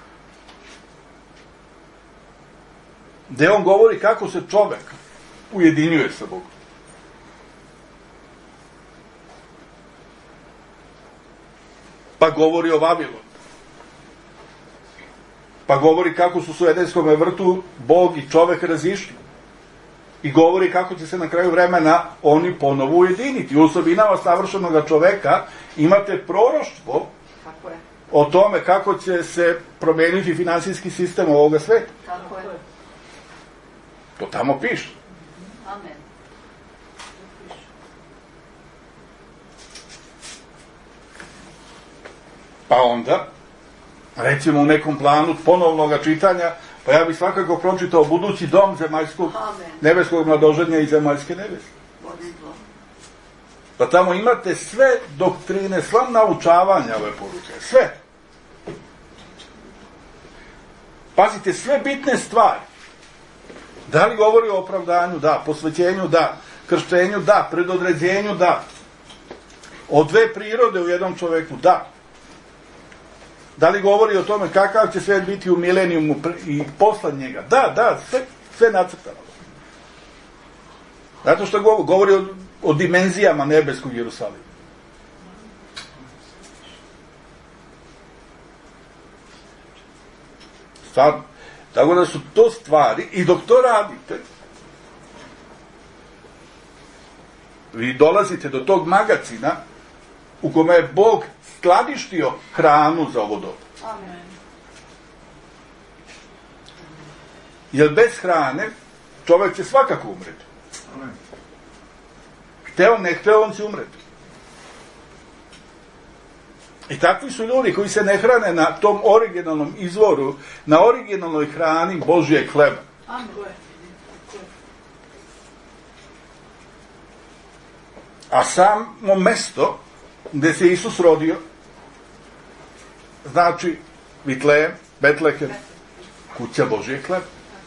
Gde on govori kako se čovek ujedinjuje sa Bogom. Pa govori o Vavilonu. Pa govori kako su se u Edenskom vrtu Bog i čovek razišli. I govori kako će se na kraju vremena oni ponovo ujediniti. U osobinama savršenog čoveka imate proroštvo o tome kako će se promeniti finansijski sistem ovoga sveta. Tako je. To tamo piše. Amen. Pa onda, recimo u nekom planu ponovnog čitanja, pa ja bih svakako pročitao budući dom zemaljskog, Amen. nebeskog mladoženja i zemaljske nebese. Pa tamo imate sve doktrine, sva naučavanja ove poruke, sve. Pazite, sve bitne stvari. Da li govori o opravdanju? Da. Posvećenju? Da. Krštenju? Da. Predodređenju? Da. O dve prirode u jednom čoveku? Da. Da li govori o tome kakav će svet biti u milenijumu i posle njega? Da, da, sve, sve nacrtano. Zato što govori, govori o, o dimenzijama nebeskog Jerusalima. Stvarno. Tako da su to stvari, i dok to radite, vi dolazite do tog magacina u kome je Bog skladištio hranu za ovo doba. Amen. Jer bez hrane čovjek će svakako umreti. Amen. Hteo, ne hteo, on će umreti. I takvi su ljudi koji se ne hrane na tom originalnom izvoru, na originalnoj hrani Božijeg hleba. Amen. A samo mesto gde se Isus rodio, znači Vitlejem, Betlehem, kuća Božijeg hleba.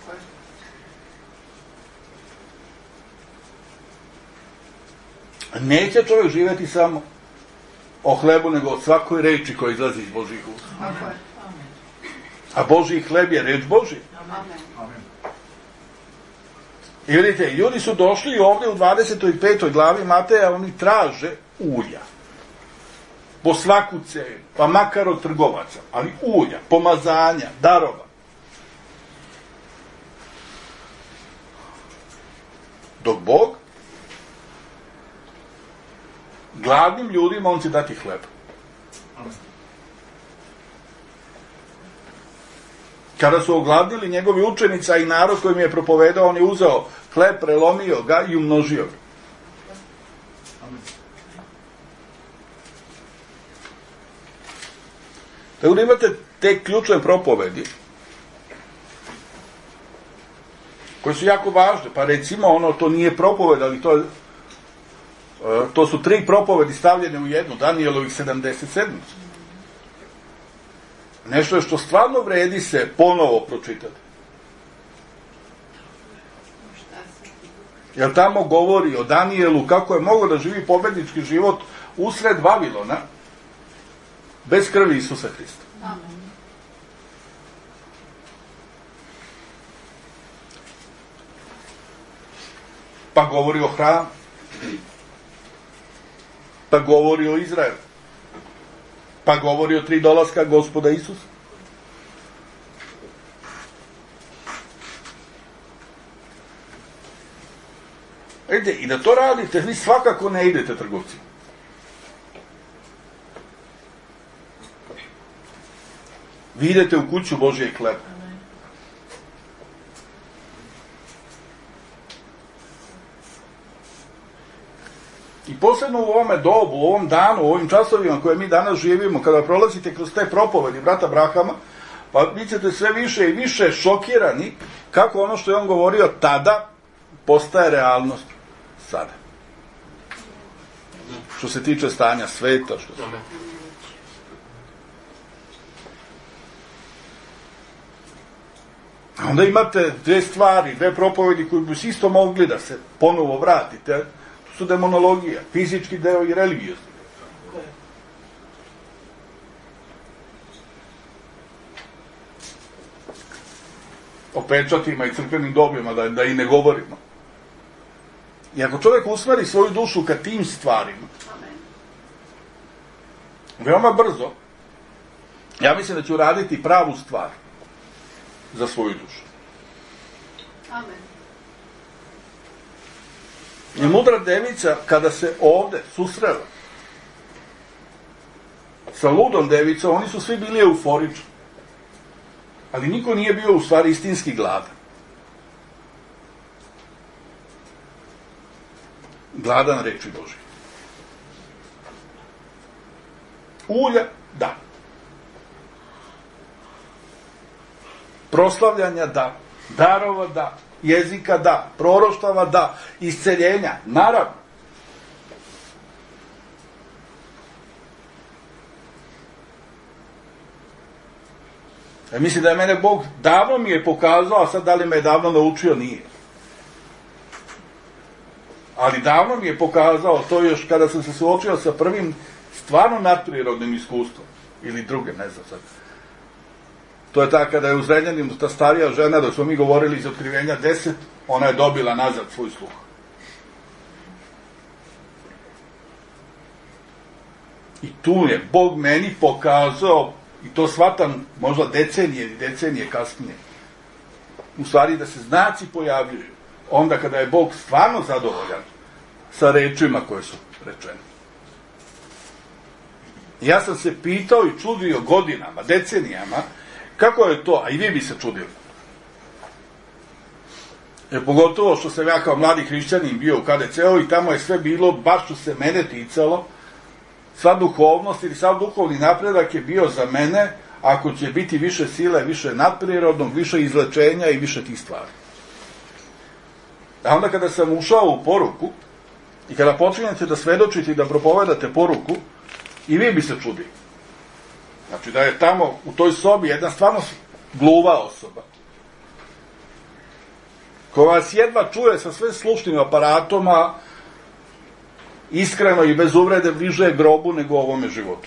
Neće čovjek živjeti samo o hlebu, nego od svakoj reči koja izlazi iz Božijih usta. A Božiji hleb je reč Božija. Amen. I vidite, ljudi su došli ovdje u dvadesetoj petoj glavi Mateja, oni traže ulja. Po svaku cenu, pa makar od trgovaca, ali ulja, pomazanja, darova. Dok Bog gladnim ljudima on će dati hleb. Kada su ogladnili njegovi učenici, a i narod koji mi je propovedao, on je uzeo hleb, prelomio ga i umnožio ga. Tako da imate te ključne propovedi koje su jako važne. Pa recimo ono, to nije propoved, ali to je to su tri propovedi stavljene u jednu, Danijelovih sedamdeset sedam. Nešto je što stvarno vredi se ponovo pročitati. Jer tamo govori o Danijelu kako je mogao da živi pobednički život usred Vavilona bez krvi Isusa Hrista. Amen. Pa govori o hramu. Pa govori o Izraelu. Pa govori o tri dolaska Gospoda Isusa. Ede, i da to radite, vi svakako ne idete trgovci. Vi idete u kuću Božijeg hleba. I posebno u ovome dobu, u ovom danu, u ovim časovima koje mi danas živimo, kada prolazite kroz te propovedi brata Brahama, pa vi ćete sve više i više šokirani kako ono što je on govorio tada postaje realnost sada. Što se tiče stanja sveta, što se... A onda imate dve stvari, dve propovedi koje bi isto mogli da se ponovo vratite. To su demonologija, fizički deo i religiozni. O pečatima i crkvenim dobima, da, da i ne govorimo. I ako čovjek usmeri svoju dušu ka tim stvarima, veoma brzo Ja mislim da će uraditi pravu stvar za svoju dušu. Amen. I mudra devica, kada se ovde susrela sa ludom devicom, oni su svi bili euforični. Ali niko nije bio u stvari istinski gladan. Gladan reči Božje. Ulja, da. Proslavljanja, da. Darova, da. Jezika, da. Proroštava, da. Isceljenja, naravno. Ja mislim da je mene Bog davno mi je pokazao, a sad da li me je davno naučio, nije. Ali davno mi je pokazao, to još kada sam se suočio sa prvim stvarno nadprirodnim iskustvom. Ili drugim, ne znam sad. To je ta kada je u Zrenjaninu ta starija žena, dok smo mi govorili iz Otkrivenja deset, ona je dobila nazad svoj sluh. I tu je Bog meni pokazao, i to shvatam možda decenije i decenije kasnije, u stvari da se znaci pojavljuju onda kada je Bog stvarno zadovoljan sa rečima koje su rečene. Ja sam se pitao i čudio godinama, decenijama, kako je to, a i vi bi se čudili. Jer pogotovo što sam ja kao mladi hrišćanin bio u K D C-u i tamo je sve bilo, baš što se mene ticalo, sva duhovnost ili sav duhovni napredak je bio za mene, ako će biti više sile, više nadprirodnog, više izlečenja i više tih stvari. A onda kada sam ušao u poruku i kada počinjete da svedočite i da propovedate poruku, i vi bi se čudili. Znači da je tamo u toj sobi jedna stvarno gluva osoba, koja vas jedva čuje sa sve slušnim aparatoma, iskreno i bez uvrede bliže grobu nego ovome životu.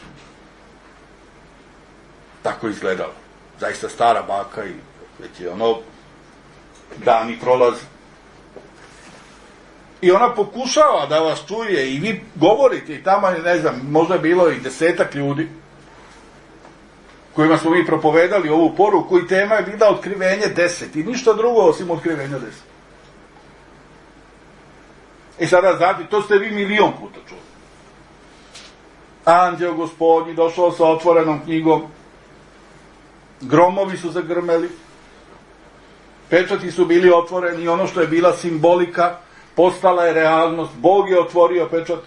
Tako izgledalo. Zaista stara baka i već je ono dani prolaze. I ona pokušava da vas čuje i vi govorite i tamo je, ne znam, možda je bilo i desetak ljudi kojima smo mi propovedali ovu poruku i tema je bila Otkrivenje deset i ništa drugo osim Otkrivenja deset. I sada znate, to ste vi milion puta čuli. Anđeo Gospodnji došao sa otvorenom knjigom, gromovi su zagrmeli, pečati su bili otvoreni i ono što je bila simbolika postala je realnost, Bog je otvorio pečat.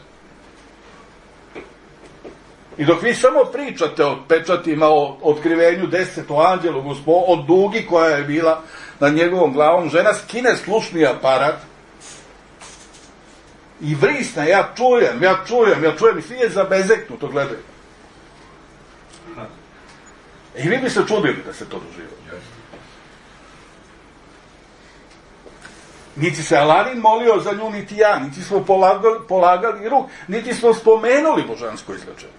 I dok vi samo pričate o pečatima, o Otkrivenju deset, o Anđelu Gospodnjem, o dugi koja je bila na njegovom glavom, žena skine slušni aparat i vrisne, ja čujem, ja čujem, ja čujem, i svi je zabezeknuto gledaju. I vi bi se čudili da se to doživio. Niti se Alanin molio za nju, niti ja, niti smo polagali, polagali ruk, niti smo spomenuli božansko izlečenje.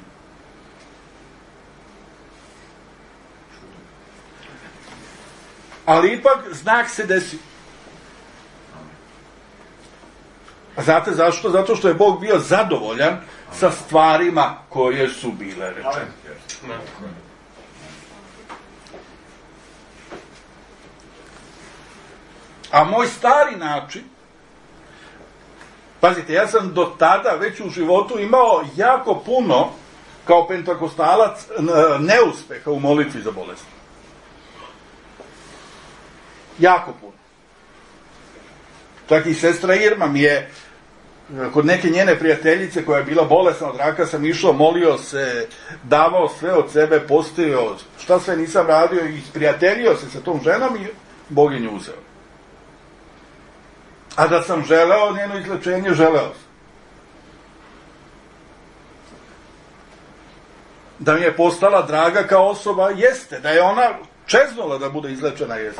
Ali ipak znak se desi. A znate zašto? Zato što je Bog bio zadovoljan sa stvarima koje su bile rečene. A moj stari način, pazite, ja sam do tada već u životu imao jako puno, kao pentakostalac, neuspeha u molitvi za bolest. Jako puno. Čak i sestra Irma mi je, kod neke njene prijateljice koja je bila bolesna od raka, sam išao, molio se, davao sve od sebe, postojao, šta sve nisam radio i prijateljio se sa tom ženom i Bog je nju uzeo. A da sam želeo njeno izlečenje, želeo sam. Da mi je postala draga kao osoba, jeste. Da je ona čeznula da bude izlečena, jeste.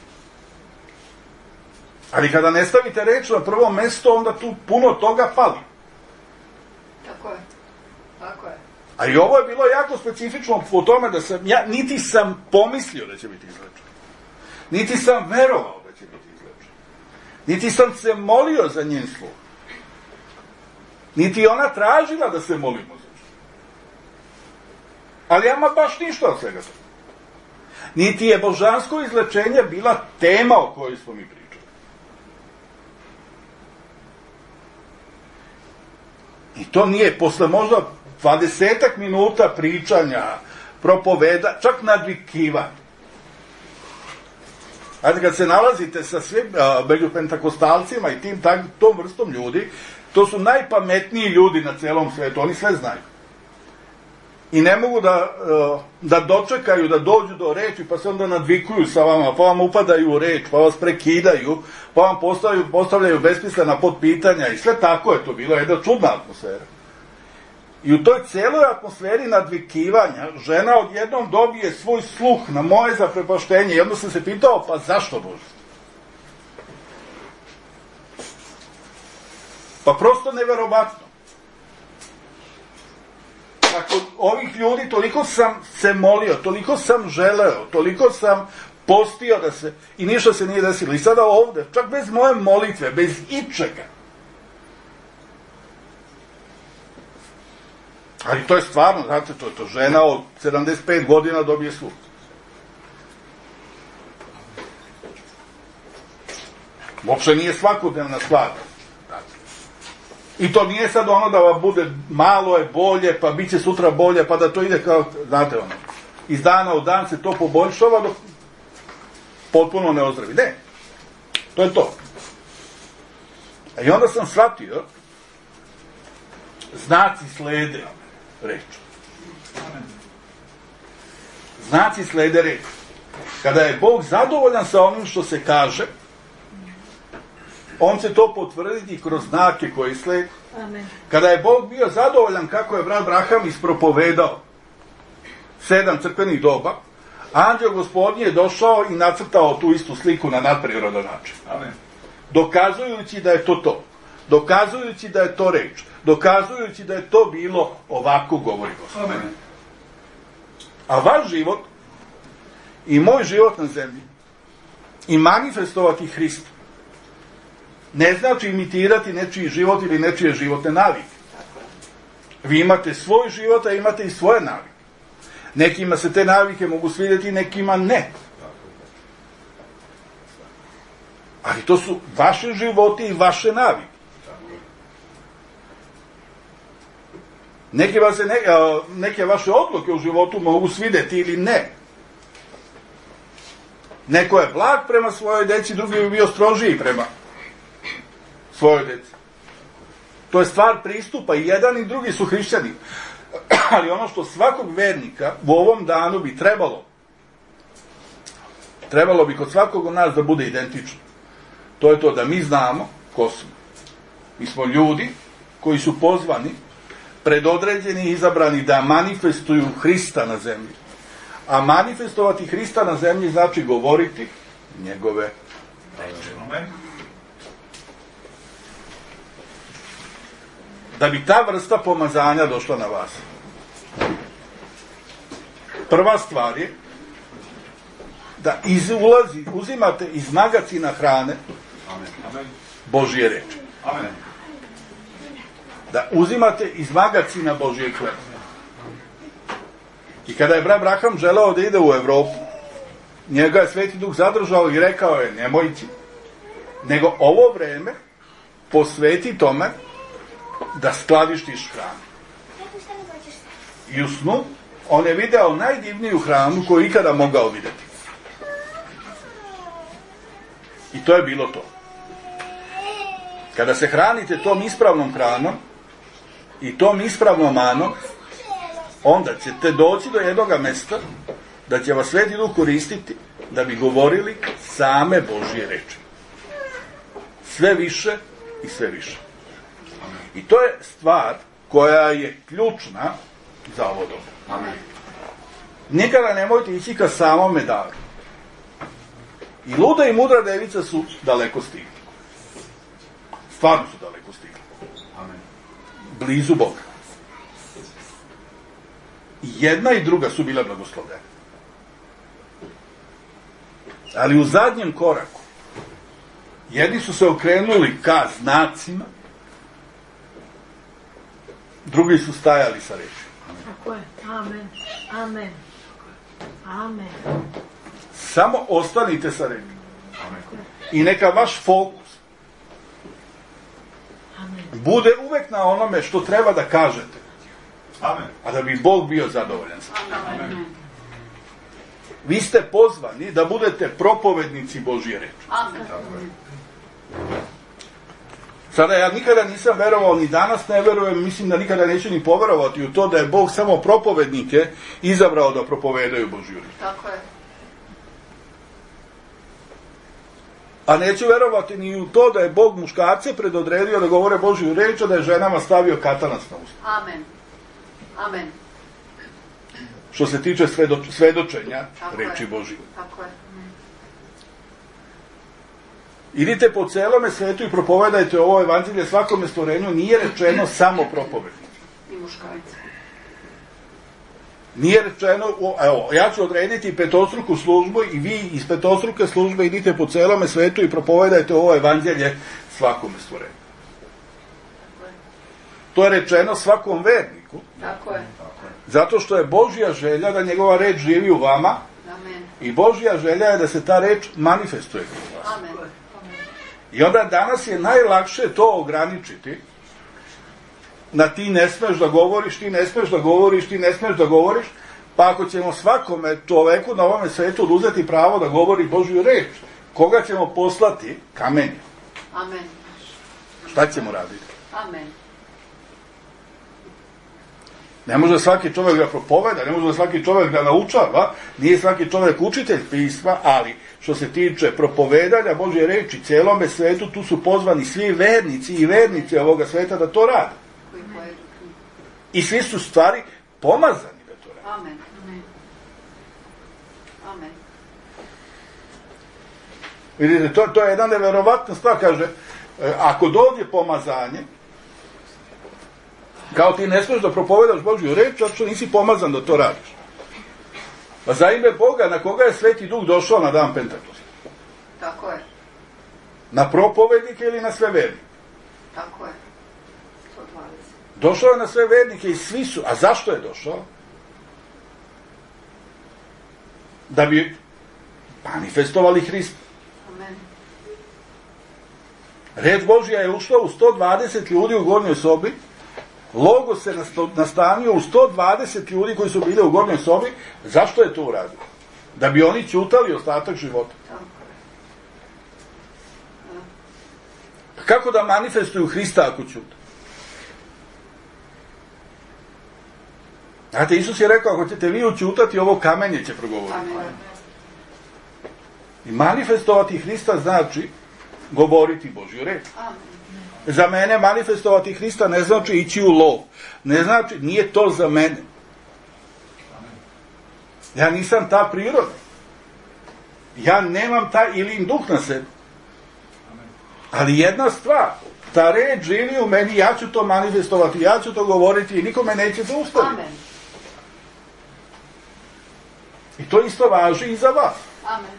Ali kada ne stavite reč na prvo mesto, onda tu puno toga fali. Tako je. Tako je. A i ovo je bilo jako specifično po tome da sam, ja niti sam pomislio da će biti izlečen. Niti sam verovao da će biti izlečen. Niti sam se molio za njen sluh. Niti ona tražila da se molimo za nju. Ali ama baš ništa od svega toga. Niti je božansko izlečenje bila tema o kojoj smo mi pričali. I to nije, posle možda dvadesetak minuta pričanja, propoveda, čak nadvikivanja. Ajde, kad se nalazite sa svim uh, među pentakostalcima i tim, tak, tom vrstom ljudi, to su najpametniji ljudi na celom svetu, oni sve znaju. I ne mogu da, uh, da dočekaju, da dođu do reči, pa se onda nadvikuju sa vama, pa vam upadaju u reč, pa vas prekidaju, pa vam postavljaju, postavljaju besmislena podpitanja i sve tako je to bilo, jedna čudna atmosfera. I u toj celoj atmosferi nadvikivanja žena odjednom dobije svoj sluh na moje zaprepaštenje i onda sam se pitao, pa zašto Bože? Pa prosto neverovatno. Ako ovih ljudi, toliko sam se molio, toliko sam želeo, toliko sam postio da se, i ništa se nije desilo. I sada ovde, čak bez moje molitve, bez ičega. Ali to je stvarno, znate, to je to, žena od sedamdeset pet godina dobije sluh. Uopšte nije svakodnevna stvar. I to nije sad ono da vam bude malo je bolje, pa bit će sutra bolje, pa da to ide kao, znate ono, iz dana u dan se to poboljšava dok potpuno ne ozdravi. Ne, to je to. I onda sam shvatio, znaci slede reč. Znaci slede reč. Kada je Bog zadovoljan sa onim što se kaže, on će to potvrditi kroz znake koji slede. Amen. Kada je Bog bio zadovoljan kako je brat Braham ispropovedao sedam crkvenih doba, anđeo Gospodnji je došao i nacrtao tu istu sliku na nadprirodan način. Amen. Dokazujući da je to to. Dokazujući da je to reč. Dokazujući da je to bilo ovako, govori Gospod. Amen. A vaš život i moj život na zemlji i manifestovati Hrista ne znači imitirati nečiji život ili nečije životne navike. Vi imate svoj život, a imate i svoje navike. Nekima se te navike mogu svidjeti, nekima ne. Ali to su vaše životi i vaše navike. Neke, vas se ne, neke vaše odluke u životu mogu svidjeti ili ne. Neko je blag prema svojoj deci, drugi bi bio strožiji prema svojoj deci. To je stvar pristupa, i jedan i drugi su hrišćani. Ali ono što svakog vernika u ovom danu bi trebalo, trebalo bi kod svakog od nas da bude identično. To je to da mi znamo ko smo. Mi smo ljudi koji su pozvani, predodređeni i izabrani da manifestuju Hrista na zemlji. A manifestovati Hrista na zemlji znači govoriti njegove reči. Da bi ta vrsta pomazanja došla na vas. Prva stvar je da iz ulazi, uzimate iz magacina hrane Božje reči. Amen. Da uzimate iz magacina Božje hleba. I kada je brat Braham želeo da ide u Evropu, njega je Sveti Duh zadržao i rekao je, nemoj ići, nego ovo vreme posveti tome da skladištiš hranu. I u snu on je video najdivniju hranu koju ikada mogao vidjeti. I to je bilo to. Kada se hranite tom ispravnom hranom i tom ispravnom manom, onda ćete doći do jednoga mesta da će vas Sveti Duh koristiti da bi govorili same Božje reči. Sve više i sve više. I to je stvar koja je ključna za ovo dobro. Amen. Nikada nemojte ići ka samome daru. I luda i mudra devica su daleko stigli. Stvarno su daleko stigli. Amen. Blizu Boga. I jedna i druga su bile blagoslovljene. Ali u zadnjem koraku jedni su se okrenuli ka znacima, drugi su stajali sa reči. Tako je. Amen. Amen. Amen. Samo ostanite sa rečju. I neka vaš fokus Amen. bude uvek na onome što treba da kažete. Amen. A da bi Bog bio zadovoljan. Amen. Vi ste pozvani da budete propovednici Božje reči. Amen. Tako je. Sada ja nikada nisam verovao, ni danas ne verujem, mislim da nikada neću ni poverovati u to da je Bog samo propovednike izabrao da propovedaju Božju reč. Tako je. A neću verovati ni u to da je Bog muškarce predodredio da govore Božju reč, a da je ženama stavio katanac na usta. Amen. Amen. Što se tiče svedoč, svedočenja Tako reči je. Božje. Tako je. Idite po celome svetu i propovedajte ovo evanđelje svakome stvorenju, nije rečeno samo propovednici. I muškarci. Nije rečeno, o, evo, ja ću odrediti petostruku službu i vi iz petostruke službe idite po celome svetu i propovedajte ovo evanđelje svakome stvorenju. Tako je. To je rečeno svakom verniku, Tako je. zato što je Božja želja da njegova reč živi u vama Amen. i Božja želja je da se ta reč manifestuje kroz vas. Amen. I onda danas je najlakše to ograničiti na ti ne smeš da govoriš, ti ne smeš da govoriš, ti ne smeš da govoriš, pa ako ćemo svakome čoveku na ovome svetu oduzeti pravo da govori Božju reč, koga ćemo poslati? Kamenje. Amen. Šta ćemo raditi? Amen. Ne može svaki čovjek da propoveda, ne može svaki čovjek da naučava, nije svaki čovjek učitelj pisma, ali što se tiče propovedanja Božje reči celome svetu, tu su pozvani svi vernici i vernice ovoga sveta da to rade. Koji pojedu knjigu. I svi su stvari pomazani da to rade. Amen. Amen. Amen. Vidite, to, to je jedna neverovatna stvar, kaže, e, ako dođe pomazanje, kao ti ne smeš da propovedaš Božju reč, zato što nisi pomazan da to radiš. Pa za ime Boga, na koga je Sveti Duh došao na dan Pentakosta? Tako je. Na propovednike ili na sve vernike? Tako je. sto dvadeset. Došao je na sve vernike i svi su. A zašto je došao? Da bi manifestovali Hrista. Amen. Reč Božja je ušla u sto dvadeset ljudi u gornjoj sobi, Logos se nastanio u sto dvadeset ljudi koji su bili u gornjoj sobi. Zašto je to uradio? Da bi oni ćutali ostatak života. Tako je. Kako da manifestuju Hrista ako ćute? Znate, Isus je rekao, ako ćete vi učutati, ovo kamenje će progovoriti. Amen. I manifestovati Hrista znači govoriti Božju reč. Amen. Za mene manifestovati Hrista ne znači ići u lov. Ne znači, nije to za mene. Ja nisam ta priroda. Ja nemam taj ilin duh na sebi. Ali jedna stvar, ta reč živi u meni, ja ću to manifestovati, ja ću to govoriti i nikome neće zaustaviti. Amen. I to isto važi i za vas. Amen.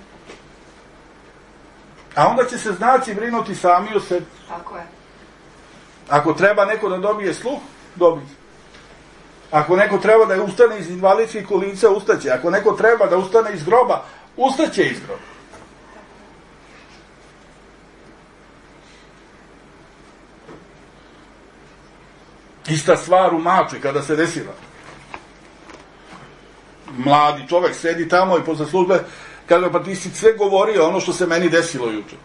A onda će se znaci brinuti sami o sebi. Tako je. Ako treba neko da dobije sluh, dobije. Ako neko treba da ustane iz invalidskih kolica, ustaće. Ako neko treba da ustane iz groba, ustaće iz groba. Ista stvar u Mačvi kada se desila. Mladi čovek sedi tamo i posle službe kaže, pa ti si sve govorio ono što se meni desilo juče.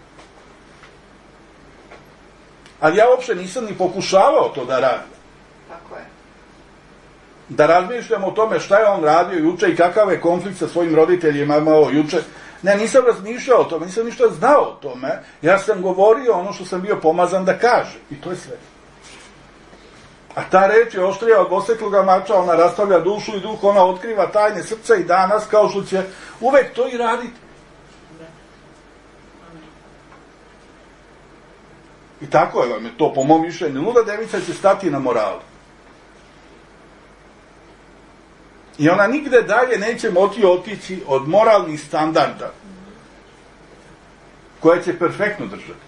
Ali ja uopšte nisam ni pokušavao to da radim. Tako je. Da razmišljam o tome šta je on radio juče i kakav je konflikt sa svojim roditeljima imao juče. Ne, nisam razmišljao o tome, nisam ništa znao o tome. Ja sam govorio ono što sam bio pomazan da kažem. I to je sve. A ta reč je oštrija od dvosekloga mača, ona rastavlja dušu i duh, ona otkriva tajne srca i danas, kao što će uvek to i raditi. I tako je vam je to, po mom mišljenju. Luda devica će stati na moralu. I ona nigde dalje neće moći otići od moralnih standarda koje će perfektno držati.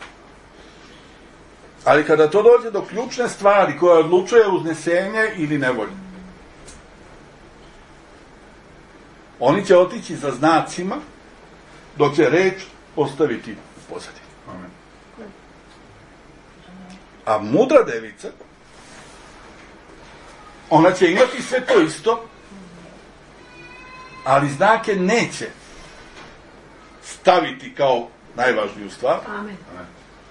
Ali kada to dođe do ključne stvari koja odlučuje uznesenje ili nevolje, Oni će otići za znacima, dok će reč ostaviti u pozadini. Amen. A mudra devica, ona će imati sve to isto, ali znake neće staviti kao najvažniju stvar. Amen. Amen.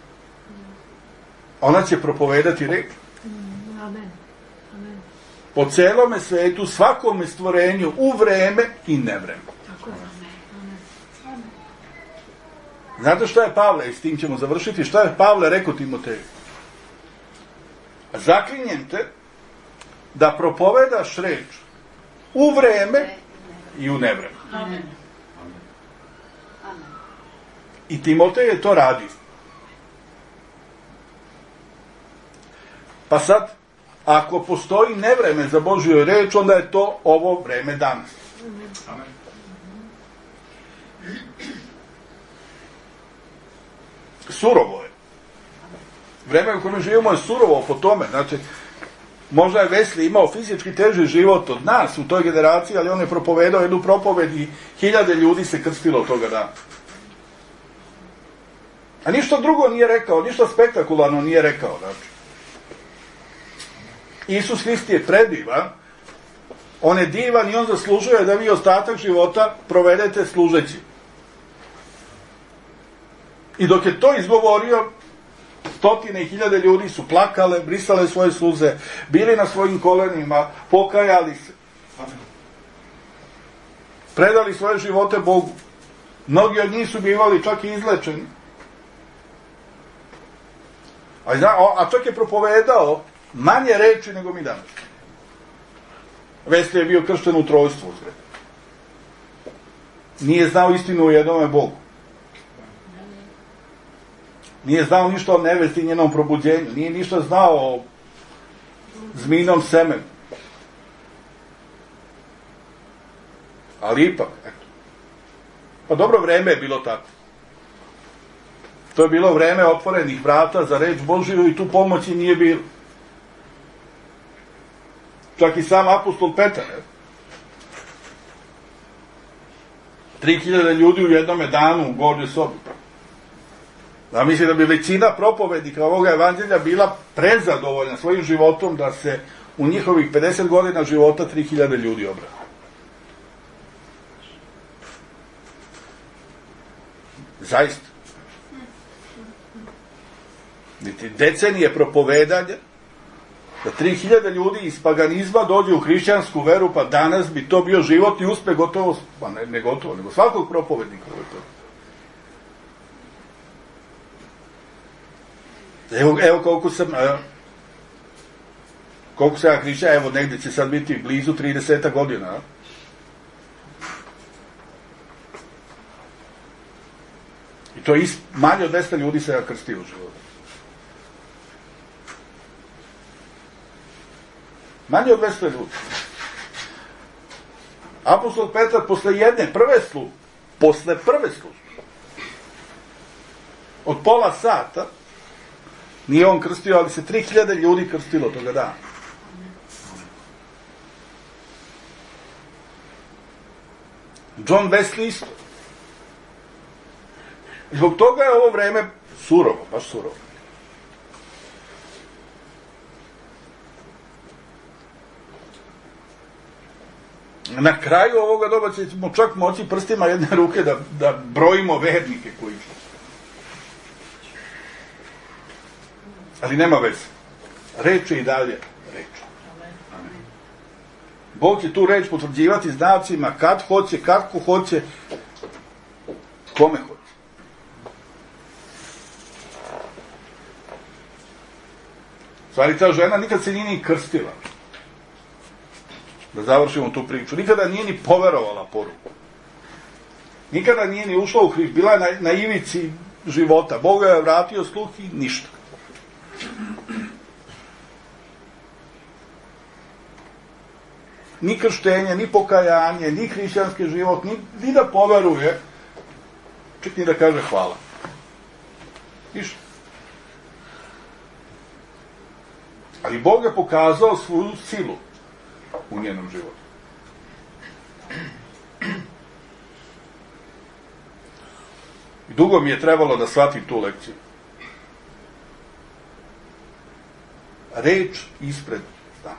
Ona će propovedati reč. Amen. Amen. Po celome svetu, svakome stvorenju, u vreme i nevreme. Tako je. Amen. Znate šta je Pavle, i s tim ćemo završiti, šta je Pavle rekao Timoteju? Zaklinjem te da propovedaš reč u vreme i u nevreme. Amen. I Timotej je to radio. Pa sad, ako postoji nevreme za Božju reč, onda je to ovo vreme danas. Amen. Surovo je. Vreme u kojem živimo je surovo po tome. Znači, možda je Wesley imao fizički teži život od nas u toj generaciji, ali on je propovedao jednu propoved i hiljade ljudi se krstilo od toga dana. A ništa drugo nije rekao, ništa spektakularno nije rekao. Znači. Isus Hrist je predivan, on je divan i on zaslužuje da vi ostatak života provedete služeći. I dok je to izgovorio, stotine i hiljade ljudi su plakale, brisale svoje suze, bili na svojim kolenima, pokajali se. Predali svoje živote Bogu. Mnogi od njih su bivali čak i izlečeni. A, zna, a čak je propovedao manje reči nego mi danas. Wesley je bio kršten u trojstvu. Nije znao istinu o jednome Bogu. Nije znao ništa o nevesti i njenom probuđenju. Nije ništa znao o zmijnom semenu. Ali ipak, eto. Pa dobro, vreme je bilo tako. To je bilo vreme otvorenih vrata za reč Božiju i tu pomoći nije bilo. Čak i sam apostol Petar. Tri hiljade ljudi u jednome danu u gornjoj sobi. Ja mislim da bi većina propovednika ovoga evanđelja bila prezadovoljna svojim životom da se u njihovih pedeset godina života tri hiljade ljudi obrane. Zaista. Niti decenije propovedanja da tri hiljade ljudi iz paganizma dođe u hrišćansku veru, pa danas bi to bio život i uspeh gotovo, pa ne, ne gotovo, nego svakog propovednika. Evo, evo koliko sam, evo, koliko sam ja hrišćan, evo negdje će sad biti blizu trideset godina. A? I to je manje od dvesta ljudi se ja krstio u životu. Manje od dvesta ljudi. Apostol Petar posle jedne prve službe, posle prve službe, od pola sata, nije on krstio, ali se tri hiljade ljudi krstilo toga dana. John Wesley isto. Zbog toga je ovo vreme surovo, baš surovo. Na kraju ovoga doba ćemo čak moći prstima jedne ruke da, da brojimo vernike koji su. Ali nema veze. Reč je i dalje reč. Bog će tu reč potvrđivati znacima kad hoće, kako hoće, kome hoće. Stvari, ta žena nikad se nije ni krstila. Da završimo tu priču. Nikada nije ni poverovala poruku. Nikada nije ni ušla u Hrist. Bila je na, na ivici života. Bog je vratio sluh i ništa. Ni krštenje, ni pokajanje, ni hrišćanski život, ni, ni da poveruje, čak ni da kaže hvala. Ništa. Ali Bog je pokazao svoju silu u njenom životu. Dugo mi je trebalo da shvatim tu lekciju. Reč ispred znaka.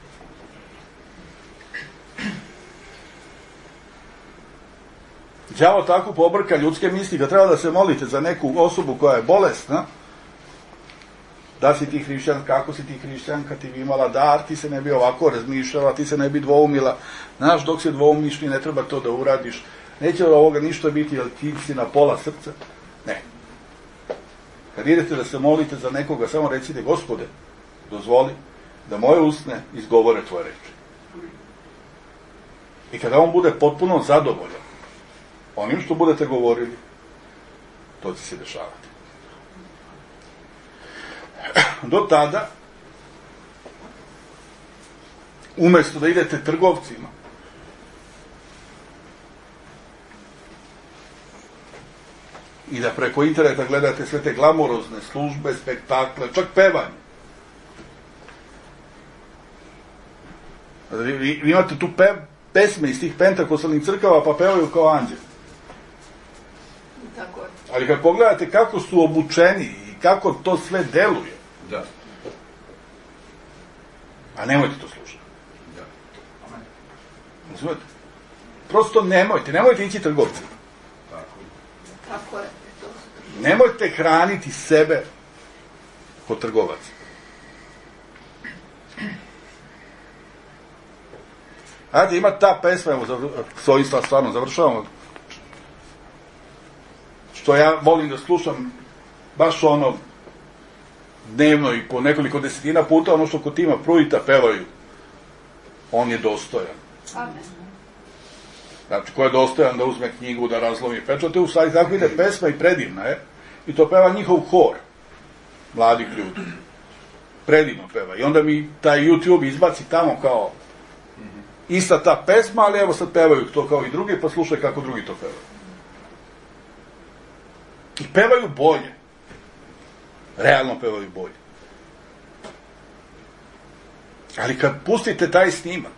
Đavo tako pobrka ljudske misli da treba da se molite za neku osobu koja je bolesna, da si ti hrišćan, kako si ti hrišćanka, ti bi imala dar, ti se ne bi ovako razmišljala, ti se ne bi dvoumila. Znaš, dok se dvoumiš, ne treba to da uradiš. Neće od ovoga ništa biti, jer ti si na pola srca. Ne. Kad idete da se molite za nekoga, samo recite, Gospode, dozvoli da moje usne izgovore tvoje reči. I kada on bude potpuno zadovoljan onim što budete govorili, to će se dešavati. Do tada, umesto da idete trgovcima, i da preko interneta gledate sve te glamurozne službe, spektakle, čak pevanje. Vi, vi, vi imate tu pe, pesme iz tih pentakostalnih crkava, pa pevaju kao anđeli. Tako je. Ali kad pogledate kako su obučeni i kako to sve deluje, Da. a nemojte to slušati. Da. Razumete? Prosto nemojte, nemojte ići trgovcima. Tako. Tako je. Nemojte hraniti sebe kod trgovaca. Ajde, ima ta pesma, evo, zavr... s ovim stvarno završavamo, što ja volim da slušam baš ono dnevno i po nekoliko desetina puta, ono što kod Tima Pruita pevaju, on je dostojan. Amen. Znači, ko je dostojan da uzme knjigu, da razlomi pečate, u stvari tako ide pesma i predivna je, i to peva njihov hor mladih ljudi. Predivno peva. I onda mi taj YouTube izbaci tamo kao ista ta pesma, ali evo sad pevaju to kao i drugi, pa slušaj kako drugi to pevaju. I pevaju bolje. Realno pevaju bolje. Ali kad pustite taj snimak,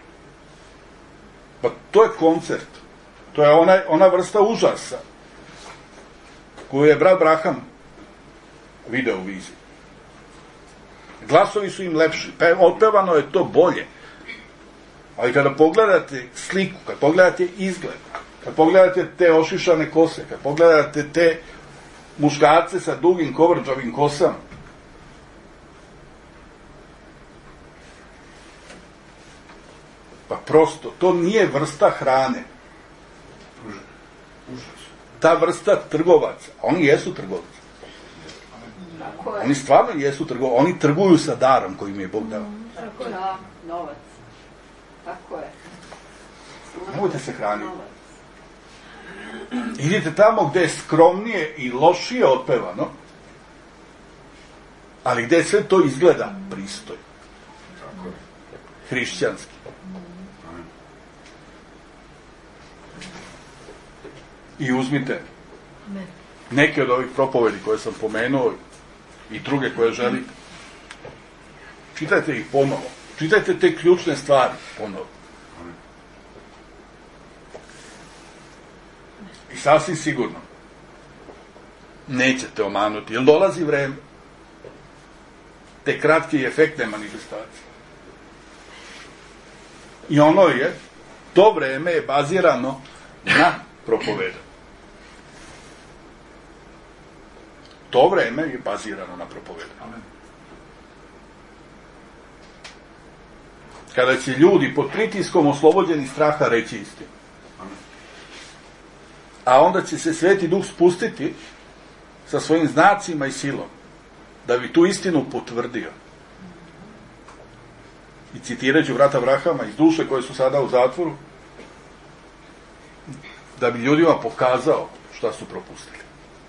pa to je koncert. To je ona, ona vrsta užasa koju je brat Braham video u viziji. Glasovi su im lepši, pe, otpevano je to bolje. Ali kada pogledate sliku, kad pogledate izgled, kad pogledate te ošišane kose, kad pogledate te muškarce sa dugim kovrđavim kosama, pa prosto, to nije vrsta hrane. Ta vrsta trgovaca, oni jesu trgovci. Tako je. Oni stvarno jesu trgovci, oni trguju sa darom koji im je Bog dao. Tako je. Da, novac. Tako je. Nemojte se hraniti. Idite tamo gde je skromnije i lošije otpevano, ali gde sve to izgleda pristojno. Hrišćanski. I uzmite neke od ovih propovedi koje sam pomenuo i druge koje želite. Čitajte ih ponovo. Čitajte te ključne stvari ponovo. I sasvim sigurno nećete omanuti, jer dolazi vreme te kratke i efektne manifestacije. I ono je, to vreme je bazirano na propovedanju. To vreme je bazirano na propovedanju. Kada će ljudi pod pritiskom oslobođeni straha reći istinu. A onda će se Sveti Duh spustiti sa svojim znacima i silom da bi tu istinu potvrdio. I citirajući brata Brahama iz duše koje su sada u zatvoru, da bi ljudima pokazao šta su propustili.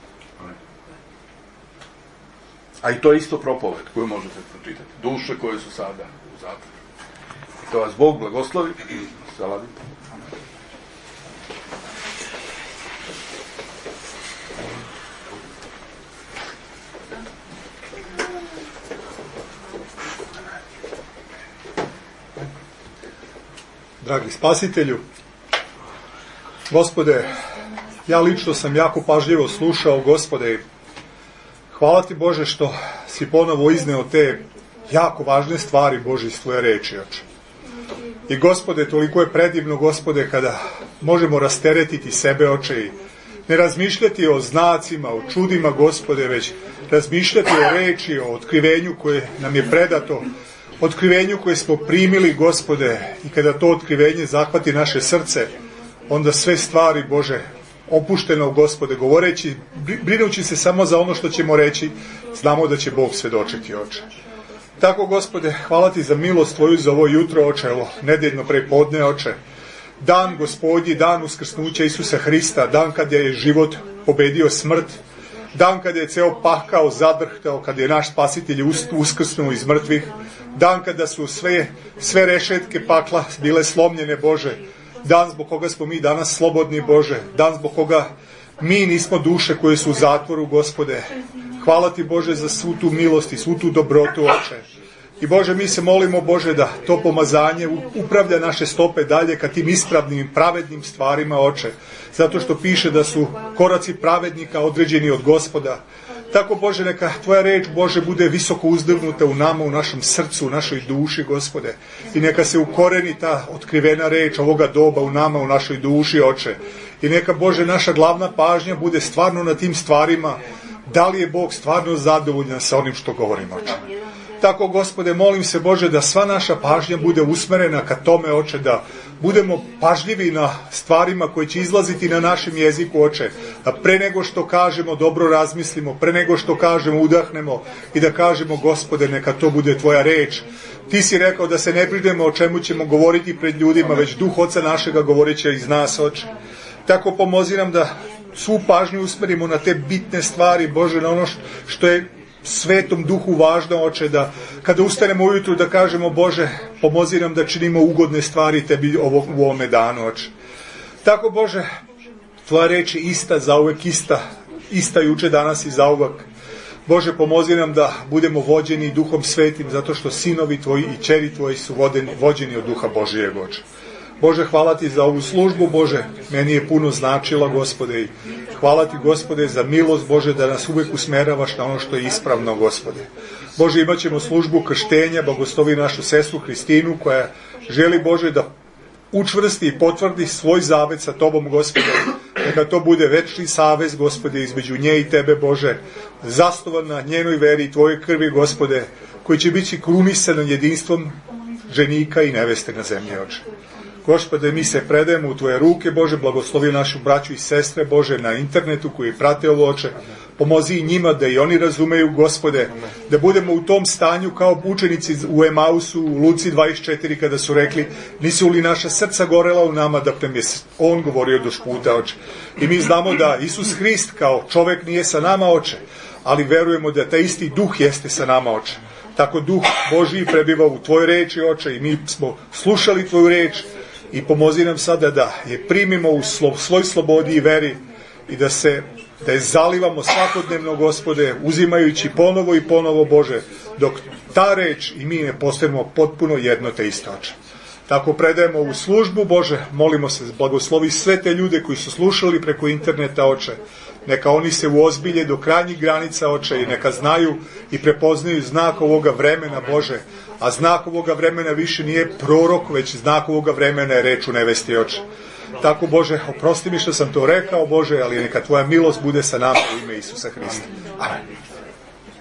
A i to je isto propoved koju možete pročitati. Duše koje su sada u zatvoru. I to vas Bog blagoslovi. Saladim. Dragi Spasitelju, Gospode, ja lično sam jako pažljivo slušao, Gospode. Hvala ti, Bože, što si ponovo izneo te jako važne stvari, Bože, iz tvoje reči, Oče. I, Gospode, toliko je predivno, Gospode, kada možemo rasteretiti sebe, Oče, i ne razmišljati o znacima, o čudima, Gospode, već razmišljati o reči, o otkrivenju koje nam je predato, otkrivenju koje smo primili, Gospode, i kada to otkrivenje zahvati naše srce, onda sve stvari, Bože, opušteno, Gospode, govoreći, brinući se samo za ono što ćemo reći, znamo da će Bog svedočiti, Oče. Tako, Gospode, hvala ti za milost tvoju za ovo jutro, Oče, evo, nedeljno prepodne, Oče. Dan Gospodnji, dan uskrsnuća Isusa Hrista, dan kad je život pobedio smrt, dan kad je ceo pakao zadrhtao, kad je naš spasitelj uskrsnuo iz mrtvih, dan kada su sve, sve rešetke pakla bile slomljene, Bože, dan zbog koga smo mi danas slobodni, Bože, dan zbog koga mi nismo duše koje su u zatvoru, Gospode. Hvala ti, Bože, za svu tu milost i svu tu dobrotu, Oče. I, Bože, mi se molimo, Bože, da to pomazanje upravlja naše stope dalje ka tim ispravnim, pravednim stvarima, Oče. Zato što piše da su koraci pravednika određeni od Gospoda. Tako, Bože, neka tvoja reč, Bože, bude visoko uzdrvnuta u nama, u našem srcu, u našoj duši, Gospode. I neka se ukoreni ta otkrivena reč ovoga doba u nama, u našoj duši, Oče. I neka, Bože, naša glavna pažnja bude stvarno na tim stvarima. Da li je Bog stvarno zadovoljan sa onim što govorimo, Oče? Tako, Gospode, molim se, Bože, da sva naša pažnja bude usmerena ka tome, Oče, da budemo pažljivi na stvarima koje će izlaziti na našem jeziku, Oče, da pre nego što kažemo dobro razmislimo, pre nego što kažemo udahnemo i da kažemo, Gospode, neka to bude tvoja reč. Ti si rekao da se ne brinemo o čemu ćemo govoriti pred ljudima, već Duh Oca našega govorit će iz nas, Oče. Tako pomozi nam da svu pažnju usmerimo na te bitne stvari, Bože, na ono što je Svetom Duhu važno, Oče, da kada ustanemo ujutru da kažemo, Bože, pomozi nam da činimo ugodne stvari tebi ovo, u ovome danu, Oče. Tako, Bože, tvoja reč je ista, zauvek ista, ista juče, danas i zauvek. Bože, pomozi nam da budemo vođeni Duhom Svetim, zato što sinovi tvoji i ćeri tvoji su vodeni, vođeni od Duha Božijeg, Oče. Bože, hvala ti za ovu službu, Bože, meni je puno značila, Gospode, i hvala ti, Gospode, za milost, Bože, da nas uvek usmeravaš na ono što je ispravno, Gospode. Bože, imat ćemo službu krštenja, blagoslovi našu sestru Hristinu, koja želi, Bože, da učvrsti i potvrdi svoj zavet sa tobom, Gospode. Neka to bude večni savez, Gospode, između nje i tebe, Bože, zasnovan na njenoj veri i tvojoj krvi, Gospode, koji će biti krunisan jedinstvom ženika i neveste na zemlji, Oče. Gospode, mi se predajemo u tvoje ruke, Bože, blagoslovi našu braću i sestre, Bože, na internetu koji prate ovo, Oče. Pomozi i njima da i oni razumeju, Gospode, da budemo u tom stanju kao učenici u Emausu, u Luci dvadeset četiri, kada su rekli, nisu li naša srca gorela u nama, da nam je on govorio do šputa, Oče. I mi znamo da Isus Hrist kao čovek nije sa nama, Oče, ali verujemo da taj isti Duh jeste sa nama, Oče. Tako Duh Božiji prebiva u tvojoj reči, Oče, i mi smo slušali tvoju reč. I pomozi nam sada da je primimo u slo, svoj slobodi i veri i da se da je zalivamo svakodnevno, Gospode, uzimajući ponovo i ponovo, Bože, dok ta reč i mi ne postanemo potpuno jedno te isto, Oče. Tako predajemo ovu službu, Bože, molimo se, blagoslovi sve te ljude koji su slušali preko interneta, Oče. Neka oni se uozbilje do krajnjih granica, Oče, i neka znaju i prepoznaju znak ovoga vremena, Bože. A znak ovoga vremena više nije prorok, već znak ovoga vremena je reč u nevesti, Oče. Tako, Bože, oprosti mi što sam to rekao, Bože, ali neka tvoja milost bude sa nama u ime Isusa Hrista. Amen.